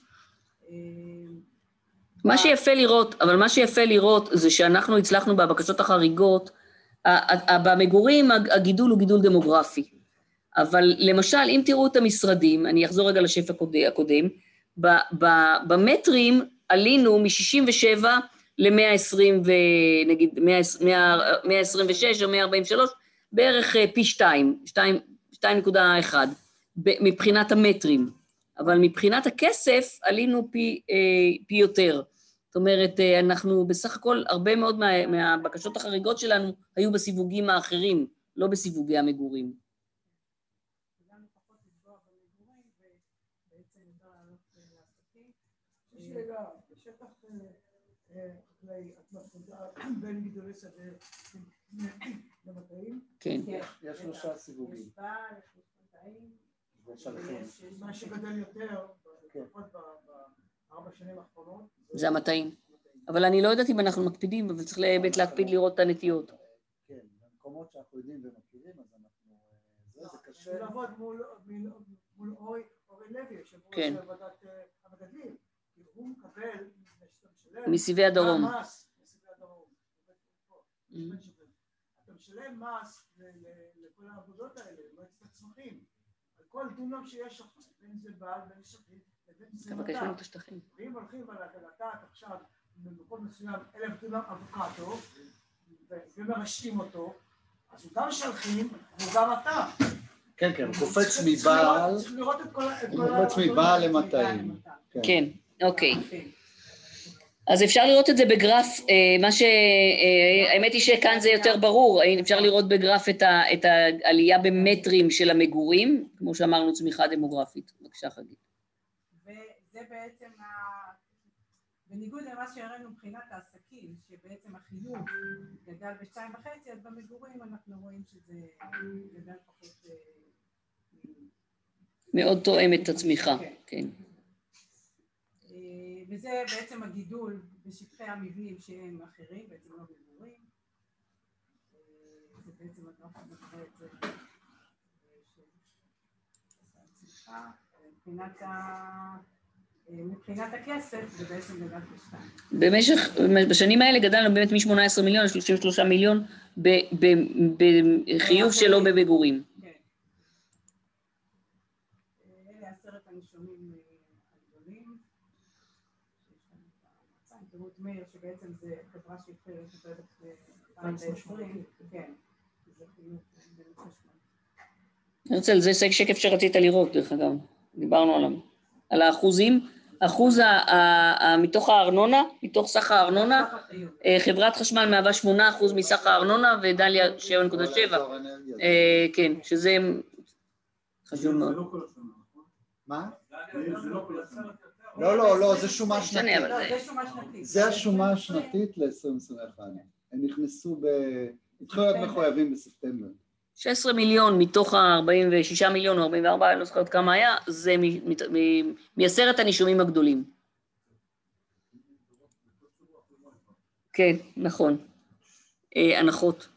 מה שיפה לראות, אבל מה שיפה לראות זה שאנחנו הצלחנו בבקשות החריגות, במגורים הגידול הוא גידול דמוגרפי. אבל למשל, אם תראו את המשרדים, אני אחזור רגע לשף הקודם, במטרים עלינו מ-שישים ושבע ל-מאה ועשרים, נגיד מאה עשרים ושש או מאה ארבעים ושלוש, בערך פי שתיים, שתיים נקודה אחת, מבחינת המטרים. אבל מבחינת הכסף עלינו פי, פי יותר. זאת אומרת, אנחנו בסך הכל, הרבה מאוד מה, מהבקשות החריגות שלנו היו בסיווגים האחרים, לא בסיווגי המגורים. שאלה, בשטח חקלאי, את מפרידה בין גידולי שדה למטעים? כן. יש שלושה סיווגים. מה שגדל יותר, לפחות בארבע שנים האחרונות. זה המטעים. אבל אני לא יודעת אם אנחנו מקפידים, אבל צריך באמת להקפיד לראות את הנטיות. כן, במקומות שאנחנו יודעים ומכירים, אז אנחנו... זה קשה. לעבוד מול אורי לוי, יושב ראש ועדת המגדלים. הוא מקבל, מסיבי הדרום. מס, מסיבי הדרום. אתה משלם מס לכל העבודות האלה, מועצת הצמחים. על כל דונם שיש אחוז, בין זה בעל, בין שטחים, לבין זה מדע. ואם הולכים על הגלתת עכשיו, במקום מסוים, אלף דונם אבוקדו, ומרשתים אותו, אז הוא גם שלחים, והוא גם אתה. כן, כן, הוא קופץ מבעל, צריך לראות את כל... הוא קופץ מבעל למטעים. כן. אוקיי, אז אפשר לראות את זה בגרף, מה ש... האמת היא שכאן זה יותר ברור, אפשר לראות בגרף את העלייה במטרים של המגורים, כמו שאמרנו, צמיחה דמוגרפית. בבקשה חגית. וזה בעצם, בניגוד למה שהראינו מבחינת העסקים, שבעצם החיוב גדל בשתיים וחצי, אז במגורים אנחנו רואים שזה גדל פחות... מאוד תואם את הצמיחה, כן. וזה בעצם הגידול בשטחי המבנים שהם אחרים, בעצם לא מגורים. זה בעצם הגרף שמראה את זה. מבחינת הכסף זה בעצם גדל בשתיים. במשך, בשנים האלה גדלנו באמת מ-שמונה עשרה מיליון ל-שלושים ושלושה מיליון בחיוב שלו במגורים. כן. אלה עשרת הנישומים הגדולים. תראו את מאיר, שבעצם זה חברה שהתחילה לקבל את אלפיים ועשרים, כן, זה חיוב בנושא. אני רוצה, זה שקף שרצית לראות, דרך אגב, דיברנו עליו, על האחוזים, אחוז מתוך הארנונה, מתוך סך הארנונה, חברת חשמל מהווה שמונה אחוז מסך הארנונה, ודליה שבע נקודה שבע, כן, שזה חשוב מאוד. מה? לא, לא, לא, זה שומה שנתית. זה השומה השנתית ל-עשרים עשרים ואחת. הם נכנסו ב... התחילו להיות מחויבים בספטמבר. שש עשרה מיליון מתוך ה-ארבעים ושישה מיליון או ארבעים וארבע, אני לא זוכרת כמה היה, זה מעשרת הנישומים הגדולים. כן, נכון. הנחות.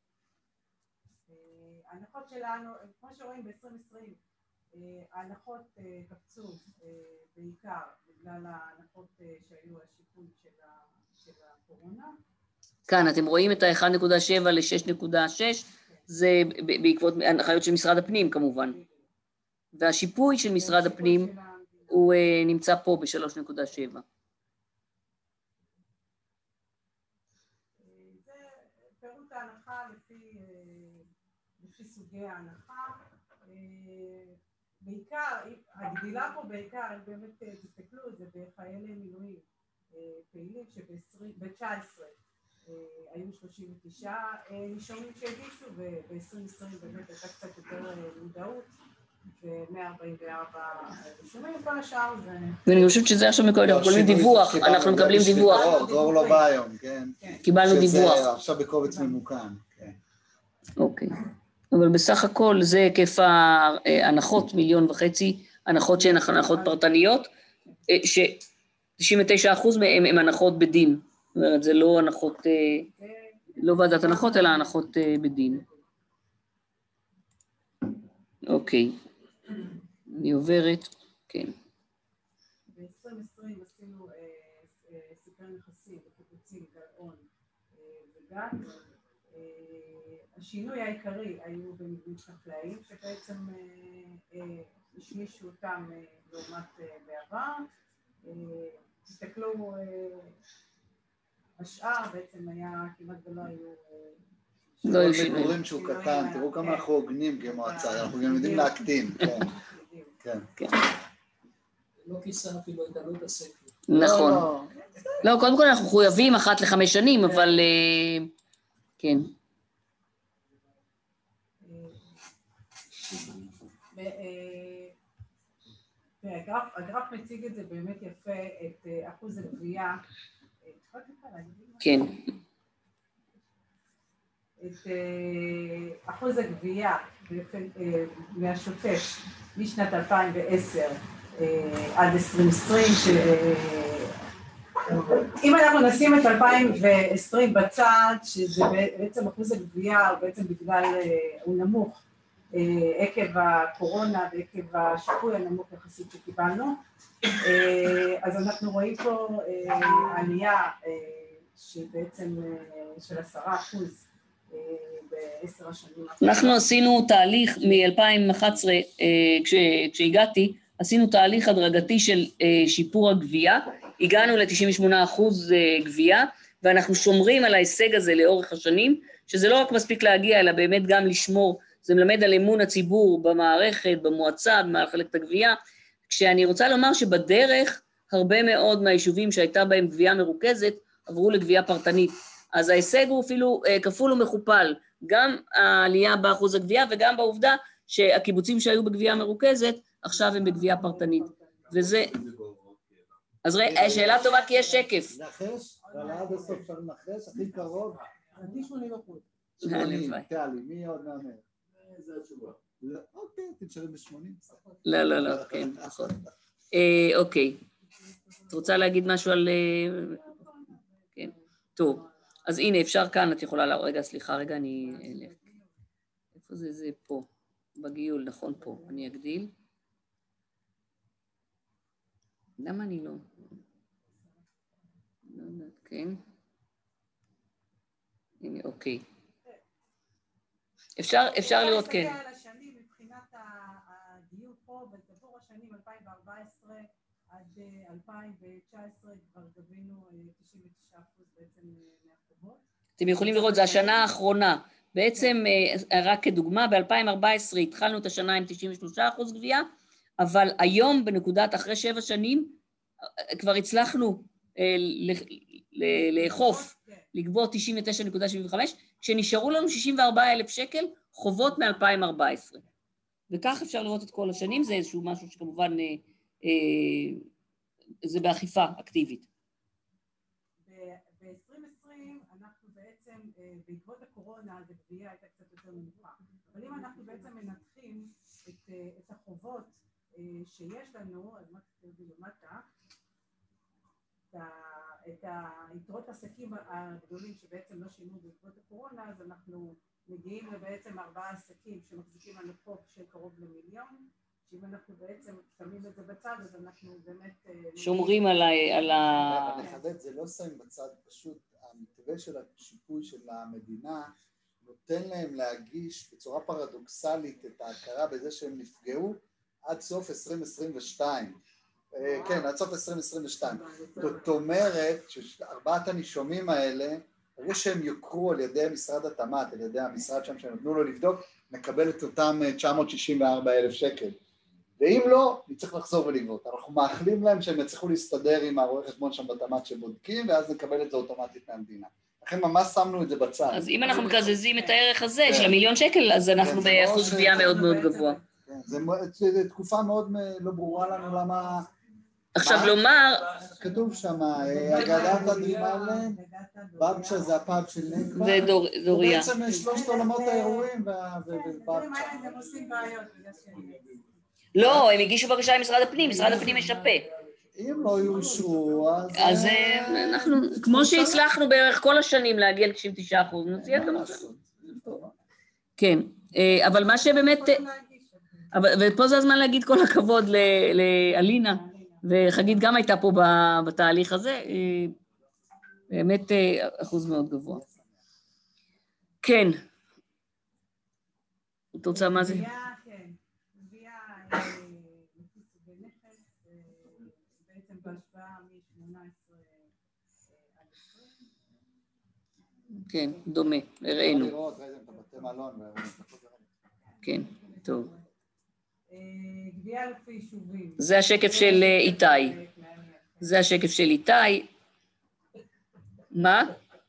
ההנחות שלנו, כמו שרואים ב-עשרים עשרים, ההנחות קפצו בעיקר בגלל ההנחות שהיו השיפוי של הקורונה. כאן אתם רואים את ה-אחת נקודה שבע ל-שש נקודה שש, זה בעקבות הנחיות של משרד הפנים כמובן. והשיפוי של משרד הפנים הוא נמצא פה ב-שלוש נקודה שבע. זה פירוט ההנחה לפי סוגי ההנחה. בעיקר, הגדילה פה בעיקר, באמת תסתכלו, זה בחיילי מילואים פעילים שב-תשע עשרה היו שלושים ותשעה נישומים שהגישו, וב-עשרים עשרים באמת הייתה קצת יותר מודעות, ו-מאה ארבעים וארבע נישומים, כל השאר זה... ואני חושבת שזה עכשיו מקודם, אנחנו מקבלים דיווח, אנחנו מקבלים דיווח. דרור לא בא היום, כן. קיבלנו דיווח. שזה עכשיו בקובץ ממוקם, כן. אוקיי. אבל בסך הכל זה היקף ההנחות, מיליון וחצי, הנחות שהן הנחות פרטניות, ש-תשעים ותשעה אחוז מהם הם הנחות בדין. זאת אומרת, זה לא הנחות, לא ועדת הנחות, אלא הנחות בדין. אוקיי. אני עוברת, כן. ב-עשרים עשרים עשינו סקרי נכסים בקיבוצים, גלאון וגת. השינוי העיקרי היו במבנים חקלאיים, שבעצם השמישו אותם לעומת בעבר. תסתכלו, השאר בעצם היה, כמעט ולא היו... לא היו שינויים שהוא קטן, תראו כמה אנחנו הוגנים כמועצה, אנחנו גם יודעים להקטין, כן. כן. לא כיסה אפילו את עלות הסקר. נכון. לא, קודם כל אנחנו מחויבים אחת לחמש שנים, אבל כן. הגרף מציג את זה באמת יפה, את אחוז הגבייה. כן. את אחוז הגבייה מהשוטף משנת אלפיים ועשר עד עשרים עשרים, אם אנחנו נשים את אלפיים ועשרים בצד, שזה בעצם אחוז הגבייה, בעצם בגלל, הוא נמוך, עקב הקורונה ועקב השיפוי הנמוך יחסית שקיבלנו, אז אנחנו רואים פה עלייה שבעצם של עשרה אחוז בעשר השנים. אנחנו עשינו תהליך מ-אלפיים ואחת עשרה, כשהגעתי, עשינו תהליך הדרגתי של שיפור הגבייה, הגענו ל-תשעים ושמונה אחוז גבייה, ואנחנו שומרים על ההישג הזה לאורך השנים, שזה לא רק מספיק להגיע, אלא באמת גם לשמור, זה מלמד על אמון הציבור במערכת, במועצה, במחלקת הגבייה, כשאני רוצה לומר שבדרך, הרבה מאוד מהיישובים שהייתה בהם גבייה מרוכזת, עברו לגבייה פרטנית, אז ההישג הוא אפילו כפול ומכופל, גם העלייה באחוז הגבייה, וגם בעובדה שהקיבוצים שהיו בגבייה מרוכזת, עכשיו הם בגבייה פרטנית, וזה... אז שאלה טובה כי יש שקף. נחש, אבל עד הסוף אפשר לנחש, הכי קרוב, נתי שמונים אחוז. שמונים, תעלי, מי עוד מהמר? זה התשובה. אוקיי, תנשארים ב-שמונים. לא, לא, לא, כן, נכון. אוקיי. את רוצה להגיד משהו על... כן, טוב. אז הנה, אפשר כאן, את יכולה... רגע, סליחה, רגע, אני... איפה זה? זה פה. בגיול, נכון, פה. אני אגדיל. למה אני לא? לא יודעת, כן. הנה, אוקיי. אפשר, אפשר לראות, כן. אפשר להסתכל על השנים מבחינת הדיוק פה, בתבור השנים אלפיים וארבע עשרה עד אלפיים תשע עשרה כבר גבינו תשעים ותשעה אחוז בעצם מהחובות. אתם יכולים לראות, זו השנה האחרונה. בעצם, רק כדוגמה, ב-אלפיים וארבע עשרה התחלנו את השנה עם תשעים ושלושה אחוז גבייה, אבל היום בנקודת אחרי שבע שנים, כבר הצלחנו לאכוף, לגבות תשעים ותשע נקודה שבעים וחמש, כשנשארו לנו שישים וארבעה אלף שקל חובות מ-אלפיים וארבע עשרה. וכך אפשר לראות את כל השנים, זה איזשהו משהו שכמובן, זה באכיפה אקטיבית. ב-עשרים עשרים אנחנו בעצם, בעקבות הקורונה, הגבייה הייתה קצת יותר נמוכה, אבל אם אנחנו בעצם מנתחים את החובות שיש לנו, אז מה כתוב למטה, את היתרות עסקים הגדולים שבעצם לא שינו בעקבות הקורונה, אז אנחנו מגיעים לבעצם ארבעה עסקים שמחזיקים על חוב של קרוב למיליון, שאם אנחנו בעצם שמים את זה בצד, אז אנחנו באמת... שומרים על ה... אבל נחדד, זה לא שמים בצד, פשוט המתווה של השיפוי של המדינה נותן להם להגיש בצורה פרדוקסלית את ההכרה בזה שהם נפגעו עד סוף עשרים עשרים ושתיים. כן, עד סוף עשרים עשרים ושתיים. זאת אומרת שארבעת הנישומים האלה, ברגע שהם יוכרו על ידי משרד התמ"ת, על ידי המשרד שם שנתנו לו לבדוק, נקבל את אותם תשע מאות שישים וארבעה אלף שקל. ואם לא, נצטרך לחזור ולגבות. אנחנו מאחלים להם שהם יצליחו להסתדר עם הרואה חשבון שם בתמ"ת שבודקים, ואז נקבל את זה אוטומטית מהמדינה. לכן ממש שמנו את זה בצד. אז אם אנחנו מקזזים את הערך הזה של המיליון שקל, אז אנחנו באחוז גבייה מאוד מאוד גבוה. זו תקופה מאוד לא ברורה לנו למה... עכשיו לומר... כתוב שם, אגדת הדרימלן, בבצ'ה זה הפאב של נקבה. ודוריה. ובעצם שלושת עולמות האירועים ובבצ'ה. לא, הם הגישו בקשה למשרד הפנים, משרד הפנים משפה. אם לא יאושרו, אז... אז אנחנו, כמו שהצלחנו בערך כל השנים להגיע ל-תשעים ותשעה אחוז, נציע גם עכשיו. כן, אבל מה שבאמת... ופה זה הזמן להגיד כל הכבוד לאלינה, וחגית גם הייתה פה בתהליך הזה, באמת אחוז מאוד גבוה. כן. את רוצה מה זה? כן, דומה, הראינו. כן, טוב. זה השקף של איתי. זה השקף של איתי. מה?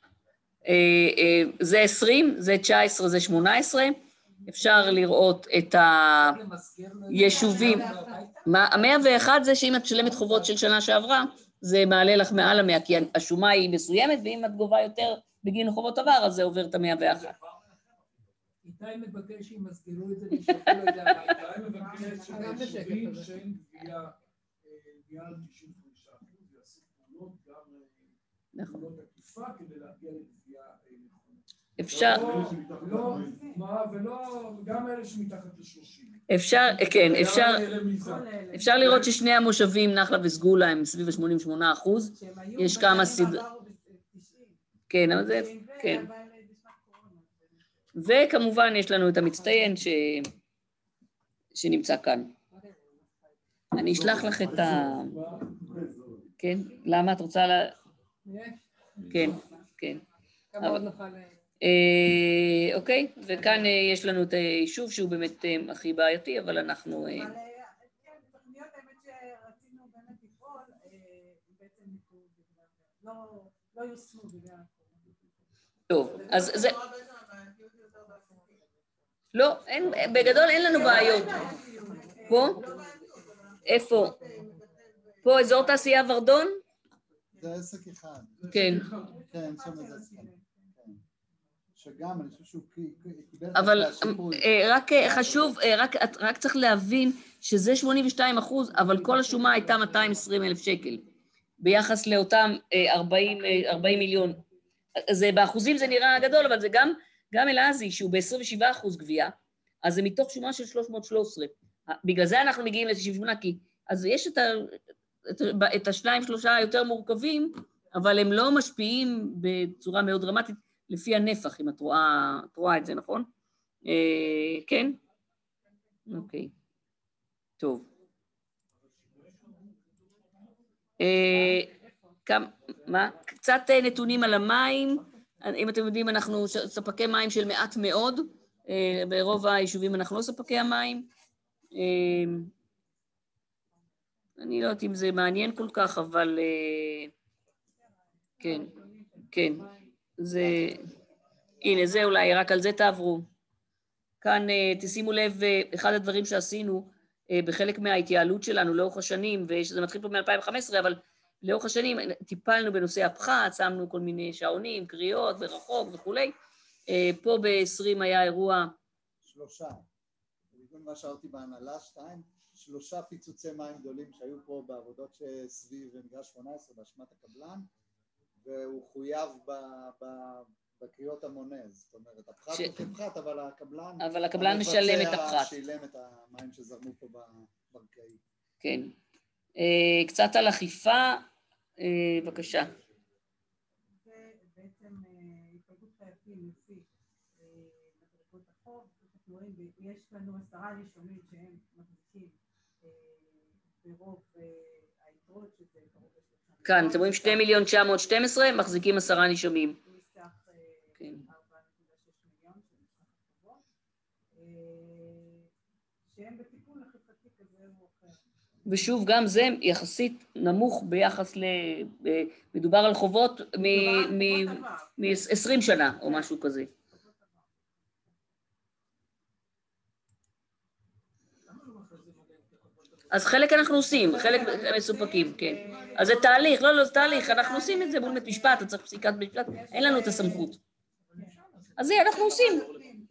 זה עשרים, זה תשע עשרה, זה שמונה עשרה. אפשר לראות את היישובים. המאה ואחת זה שאם את משלמת חובות של שנה שעברה, זה מעלה לך מעל המאה, כי השומה היא מסוימת, ואם את גובה יותר בגין חובות עבר, אז זה עובר את המאה ואחת. איתי מבקש שימסגרו את זה, ושאפו לו את זה הביתה. איתי מבקש שביישובים שאין גבייה מעל תשעים וחמישה אחוז, יעשו פעולות גם פעולות עקיפה כדי להגיע לגבייה נכונה. אפשר... לא, מה, ולא, גם אלה שמתחת ל-שלושים. אפשר, כן, אפשר... אפשר לראות ששני המושבים, נחלה וסגולה, הם סביב ה-שמונים ושמונה אחוז. יש כמה סדר... כן, אבל זה... כן. וכמובן יש לנו את המצטיין ש... שנמצא כאן. אני אשלח לך את ה... כן? למה? את רוצה ל... כן, כן. כמה עוד נוכל... אוקיי, וכאן יש לנו את היישוב שהוא באמת הכי בעייתי, אבל אנחנו... אבל כן, תוכניות האמת שרצינו באמת לפעול, בעצם לא יושמו בגלל... טוב, אז זה... לא, בגדול אין לנו בעיות. פה? איפה? פה אזור תעשייה ורדון? זה עסק אחד. כן. כן, שם זה עסק אחד. שגם, אני חושב שהוא קיבל... אבל רק חשוב, רק צריך להבין שזה שמונים ושתיים אחוז, אבל כל השומה הייתה מאתיים ועשרים אלף שקל, ביחס לאותם ארבעים מיליון. זה באחוזים זה נראה גדול, אבל זה גם, גם אלעזי, שהוא ב-עשרים ושבעה אחוז גבייה, אז זה מתוך שומה של שלוש מאות ושלוש עשרה. בגלל זה אנחנו מגיעים ל-תשעים ושמונה, כי אז יש את, ה, את, את השניים שלושה היותר מורכבים, אבל הם לא משפיעים בצורה מאוד דרמטית, לפי הנפח, אם את רואה, את רואה את זה, נכון? אה, כן? אוקיי. טוב. אה, כמה, מה? קצת נתונים על המים, אם אתם יודעים, אנחנו ספקי מים של מעט מאוד, ברוב היישובים אנחנו לא ספקי המים. אני לא יודעת אם זה מעניין כל כך, אבל כן, כן, זה, הנה זה אולי, רק על זה תעברו. כאן תשימו לב, אחד הדברים שעשינו בחלק מההתייעלות שלנו לאורך השנים, ושזה מתחיל פה מ-אלפיים וחמש עשרה, אבל לאורך השנים טיפלנו בנושא הפחת, שמנו כל מיני שעונים, קריאות ורחוק וכולי. פה ב-עשרים היה אירוע... שלושה. בגלל מה שארתי בהנהלה, שתיים, שלושה פיצוצי מים גדולים שהיו פה בעבודות שסביב מגרש שמונה עשרה באשמת הקבלן, והוא חויב בקריאות המונה. זאת אומרת, הפחת ש... הוא כפחת, אבל הקבלן... אבל הקבלן משלם את הפחת. שילם את המים שזרמו פה בברקאי. כן. קצת על אכיפה, בבקשה. זה בעצם התפלגות חייבים לפי מדרגות החוב, אנחנו רואים, יש לנו עשרה נישומים שהם מחזיקים ברוב היתרות, שזה קרוב לשלושה. כאן, אתם רואים שני מיליון תשע מאות ושתים עשרה, מחזיקים עשרה נישומים. מסך ארבע נקודה שש מיליון של מסך החובות, שהם בטיפול אכיפתי כזה או אחר. ושוב, גם זה יחסית נמוך ביחס ל... מדובר על חובות מ-עשרים שנה או משהו כזה. אז חלק אנחנו עושים, חלק מסופקים, כן. אז זה תהליך, לא, לא, זה תהליך, אנחנו עושים את זה מול בית משפט, צריך פסיקת בית משפט, אין לנו את הסמכות. אז זה אנחנו עושים.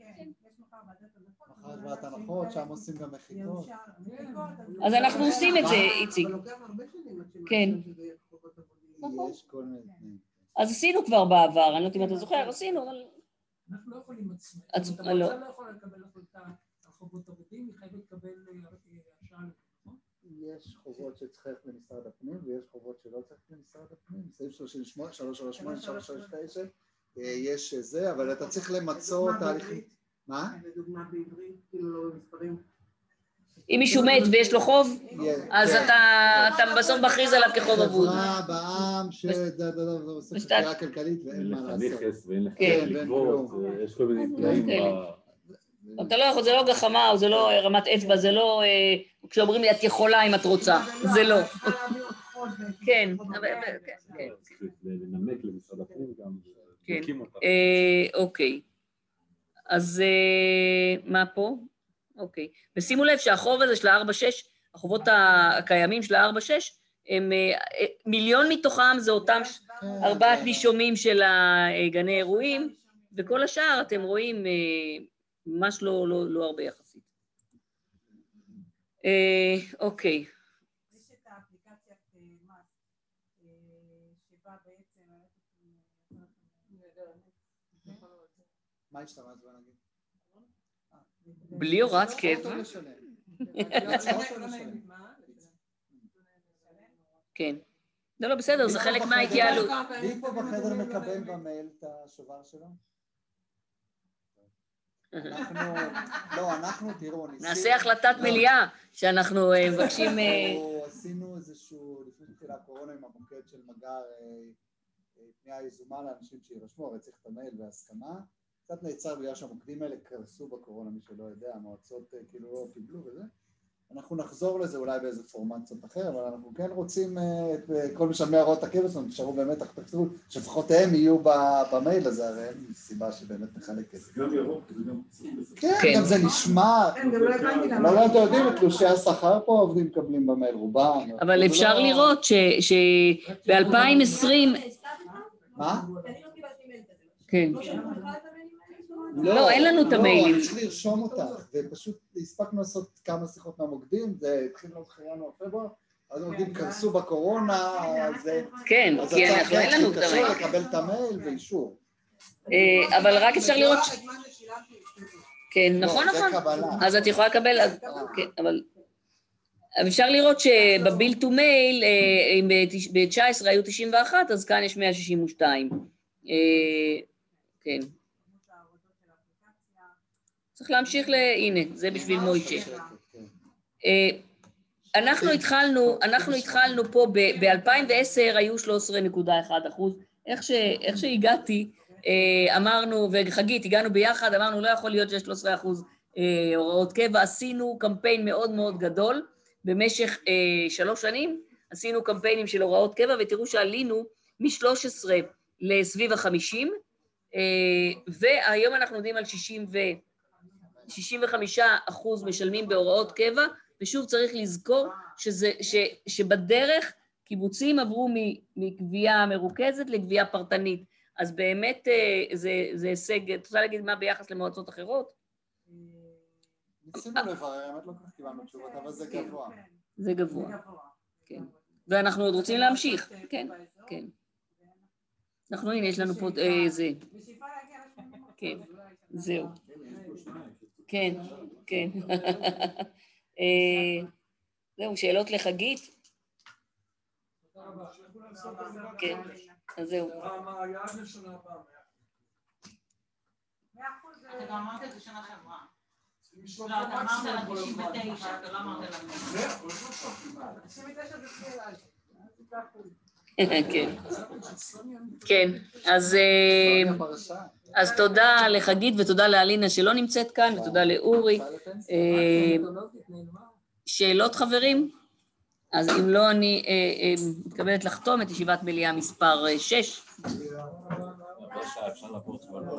מחר ואת הנחות, שם עושים גם מחיקות. אז אנחנו עושים את זה, איציק. כן. יש כל מיני. אז עשינו כבר בעבר, אני לא יודעת אם אתה זוכר, עשינו, אבל... אנחנו לא יכולים עצמם. המועצה לא יכולה לקבל החלטה על חובות עבודים, היא חייבת לקבל הרשאה. יש חובות שצריך ללכת למשרד הפנים, ויש חובות שלא צריך למשרד הפנים. סעיף שלוש שלוש שמונה, שלוש שלוש תשע, יש זה, אבל אתה צריך למצוא תהליכים. מה? לדוגמה בעברית, כאילו לא במספרים. אם מישהו מת ויש לו חוב, אז אתה בסוף מכריז עליו כחוב אבוד. חברה בעם שעושה חקירה כלכלית ואין מה לעשות. נכס ואין לך לגבות, יש כל מיני תנאים. אתה לא יכול, זה לא גחמה, או זה לא רמת אצבע, זה לא, כשאומרים לי את יכולה אם את רוצה, זה לא. כן. לנמק למשרד הפנים גם. כן. אוקיי. אז מה פה? אוקיי. ושימו לב שהחוב הזה של ה-ארבע שש, החובות הקיימים של ה-ארבע שש, הם מיליון מתוכם זה אותם ארבעת נישומים של הגני אירועים, וכל השאר אתם רואים ממש לא, לא, לא הרבה יחסית. אוקיי. יש את האפליקציית מס, שבה בעצם... מה השתמשת בוא נגיד? בלי הוראת קבע? כן. לא, לא, בסדר, זה חלק מההתייעלות. מי פה בחדר מקבל במייל את השובר שלו? אנחנו, לא, אנחנו, תראו, ניסינו... נעשה החלטת מליאה, שאנחנו מבקשים... עשינו איזשהו, לפני תחילה הקורונה עם המוקד של מג"ר, פנייה יזומה לאנשים שירשמו, הרי צריך את המייל והסכמה. קצת נעצר בגלל שהמוקדים האלה קרסו בקורונה, מי שלא יודע, המועצות כאילו לא קיבלו וזה. אנחנו נחזור לזה אולי באיזה פורמט קצת אחר, אבל אנחנו כן רוצים את כל משלמי הוראות הקבע שלנו, תשארו באמת, תחתכו, שפחות הם יהיו במייל הזה, הרי אין סיבה שבאמת נחלק את זה. גם ירוק, זה גם... כן, גם זה נשמע. לא, לא, אתם יודעים, את תלושי השכר פה עובדים מקבלים במייל, רובם. אבל אפשר לראות שב-אלפיים ועשרים... מה? כן. לא, אין לנו את המיילים. לא, צריך לרשום אותך, ופשוט הספקנו לעשות כמה שיחות מהמוקדים, זה התחיל להיות חיינו בפברואר, אז המוקדים קרסו בקורונה, אז... כן, כי אנחנו אין לנו את המייל. אז לקבל את המייל ואישור. אבל רק אפשר לראות... כן, נכון, נכון. אז את יכולה לקבל... אבל... אפשר לראות שבביל טו מייל, אם ב-תשע עשרה היו תשעים ואחת, אז כאן יש מאה שישים ושתיים. כן. צריך להמשיך ל... הנה, זה בשביל מוישה. אנחנו התחלנו, אנחנו התחלנו פה, ב-אלפיים ועשר היו שלוש עשרה נקודה אחת אחוז. איך שהגעתי, אמרנו, וחגית, הגענו ביחד, אמרנו, לא יכול להיות שיש שלושה עשר אחוז הוראות קבע, עשינו קמפיין מאוד מאוד גדול, במשך שלוש שנים, עשינו קמפיינים של הוראות קבע, ותראו שעלינו מ-שלוש עשרה לסביב ה-חמישים, והיום אנחנו יודעים על שישים וחמישה אחוז משלמים בהוראות קבע, ושוב צריך לזכור שזה, ש, שבדרך קיבוצים עברו מקביעה מרוכזת לקביעה פרטנית, אז באמת זה, זה הישג. את רוצה להגיד מה ביחס למועצות אחרות? ניסינו לברר, האמת לא כך קיבלנו תשובות, אבל זה גבוה. זה גבוה, כן. ואנחנו עוד רוצים להמשיך, כן, כן. אנחנו, הנה, יש לנו פה זה. כן, זהו. כן, כן. זהו, שאלות לחגית? כן, אז זהו. מה היעד לשנה הבאה? אתה גם אמרת את זה שנה שעברה. לא, אתה אמרת על תשעים ותשע, אתה לא אמרת על תשעים ותשע זה שאלה. כן, כן, אז, אז תודה לחגית ותודה לאלינה שלא נמצאת כאן, ותודה לאורי. שאלות חברים? אז אם לא, אני מתכוונת לחתום את ישיבת מליאה מספר שש.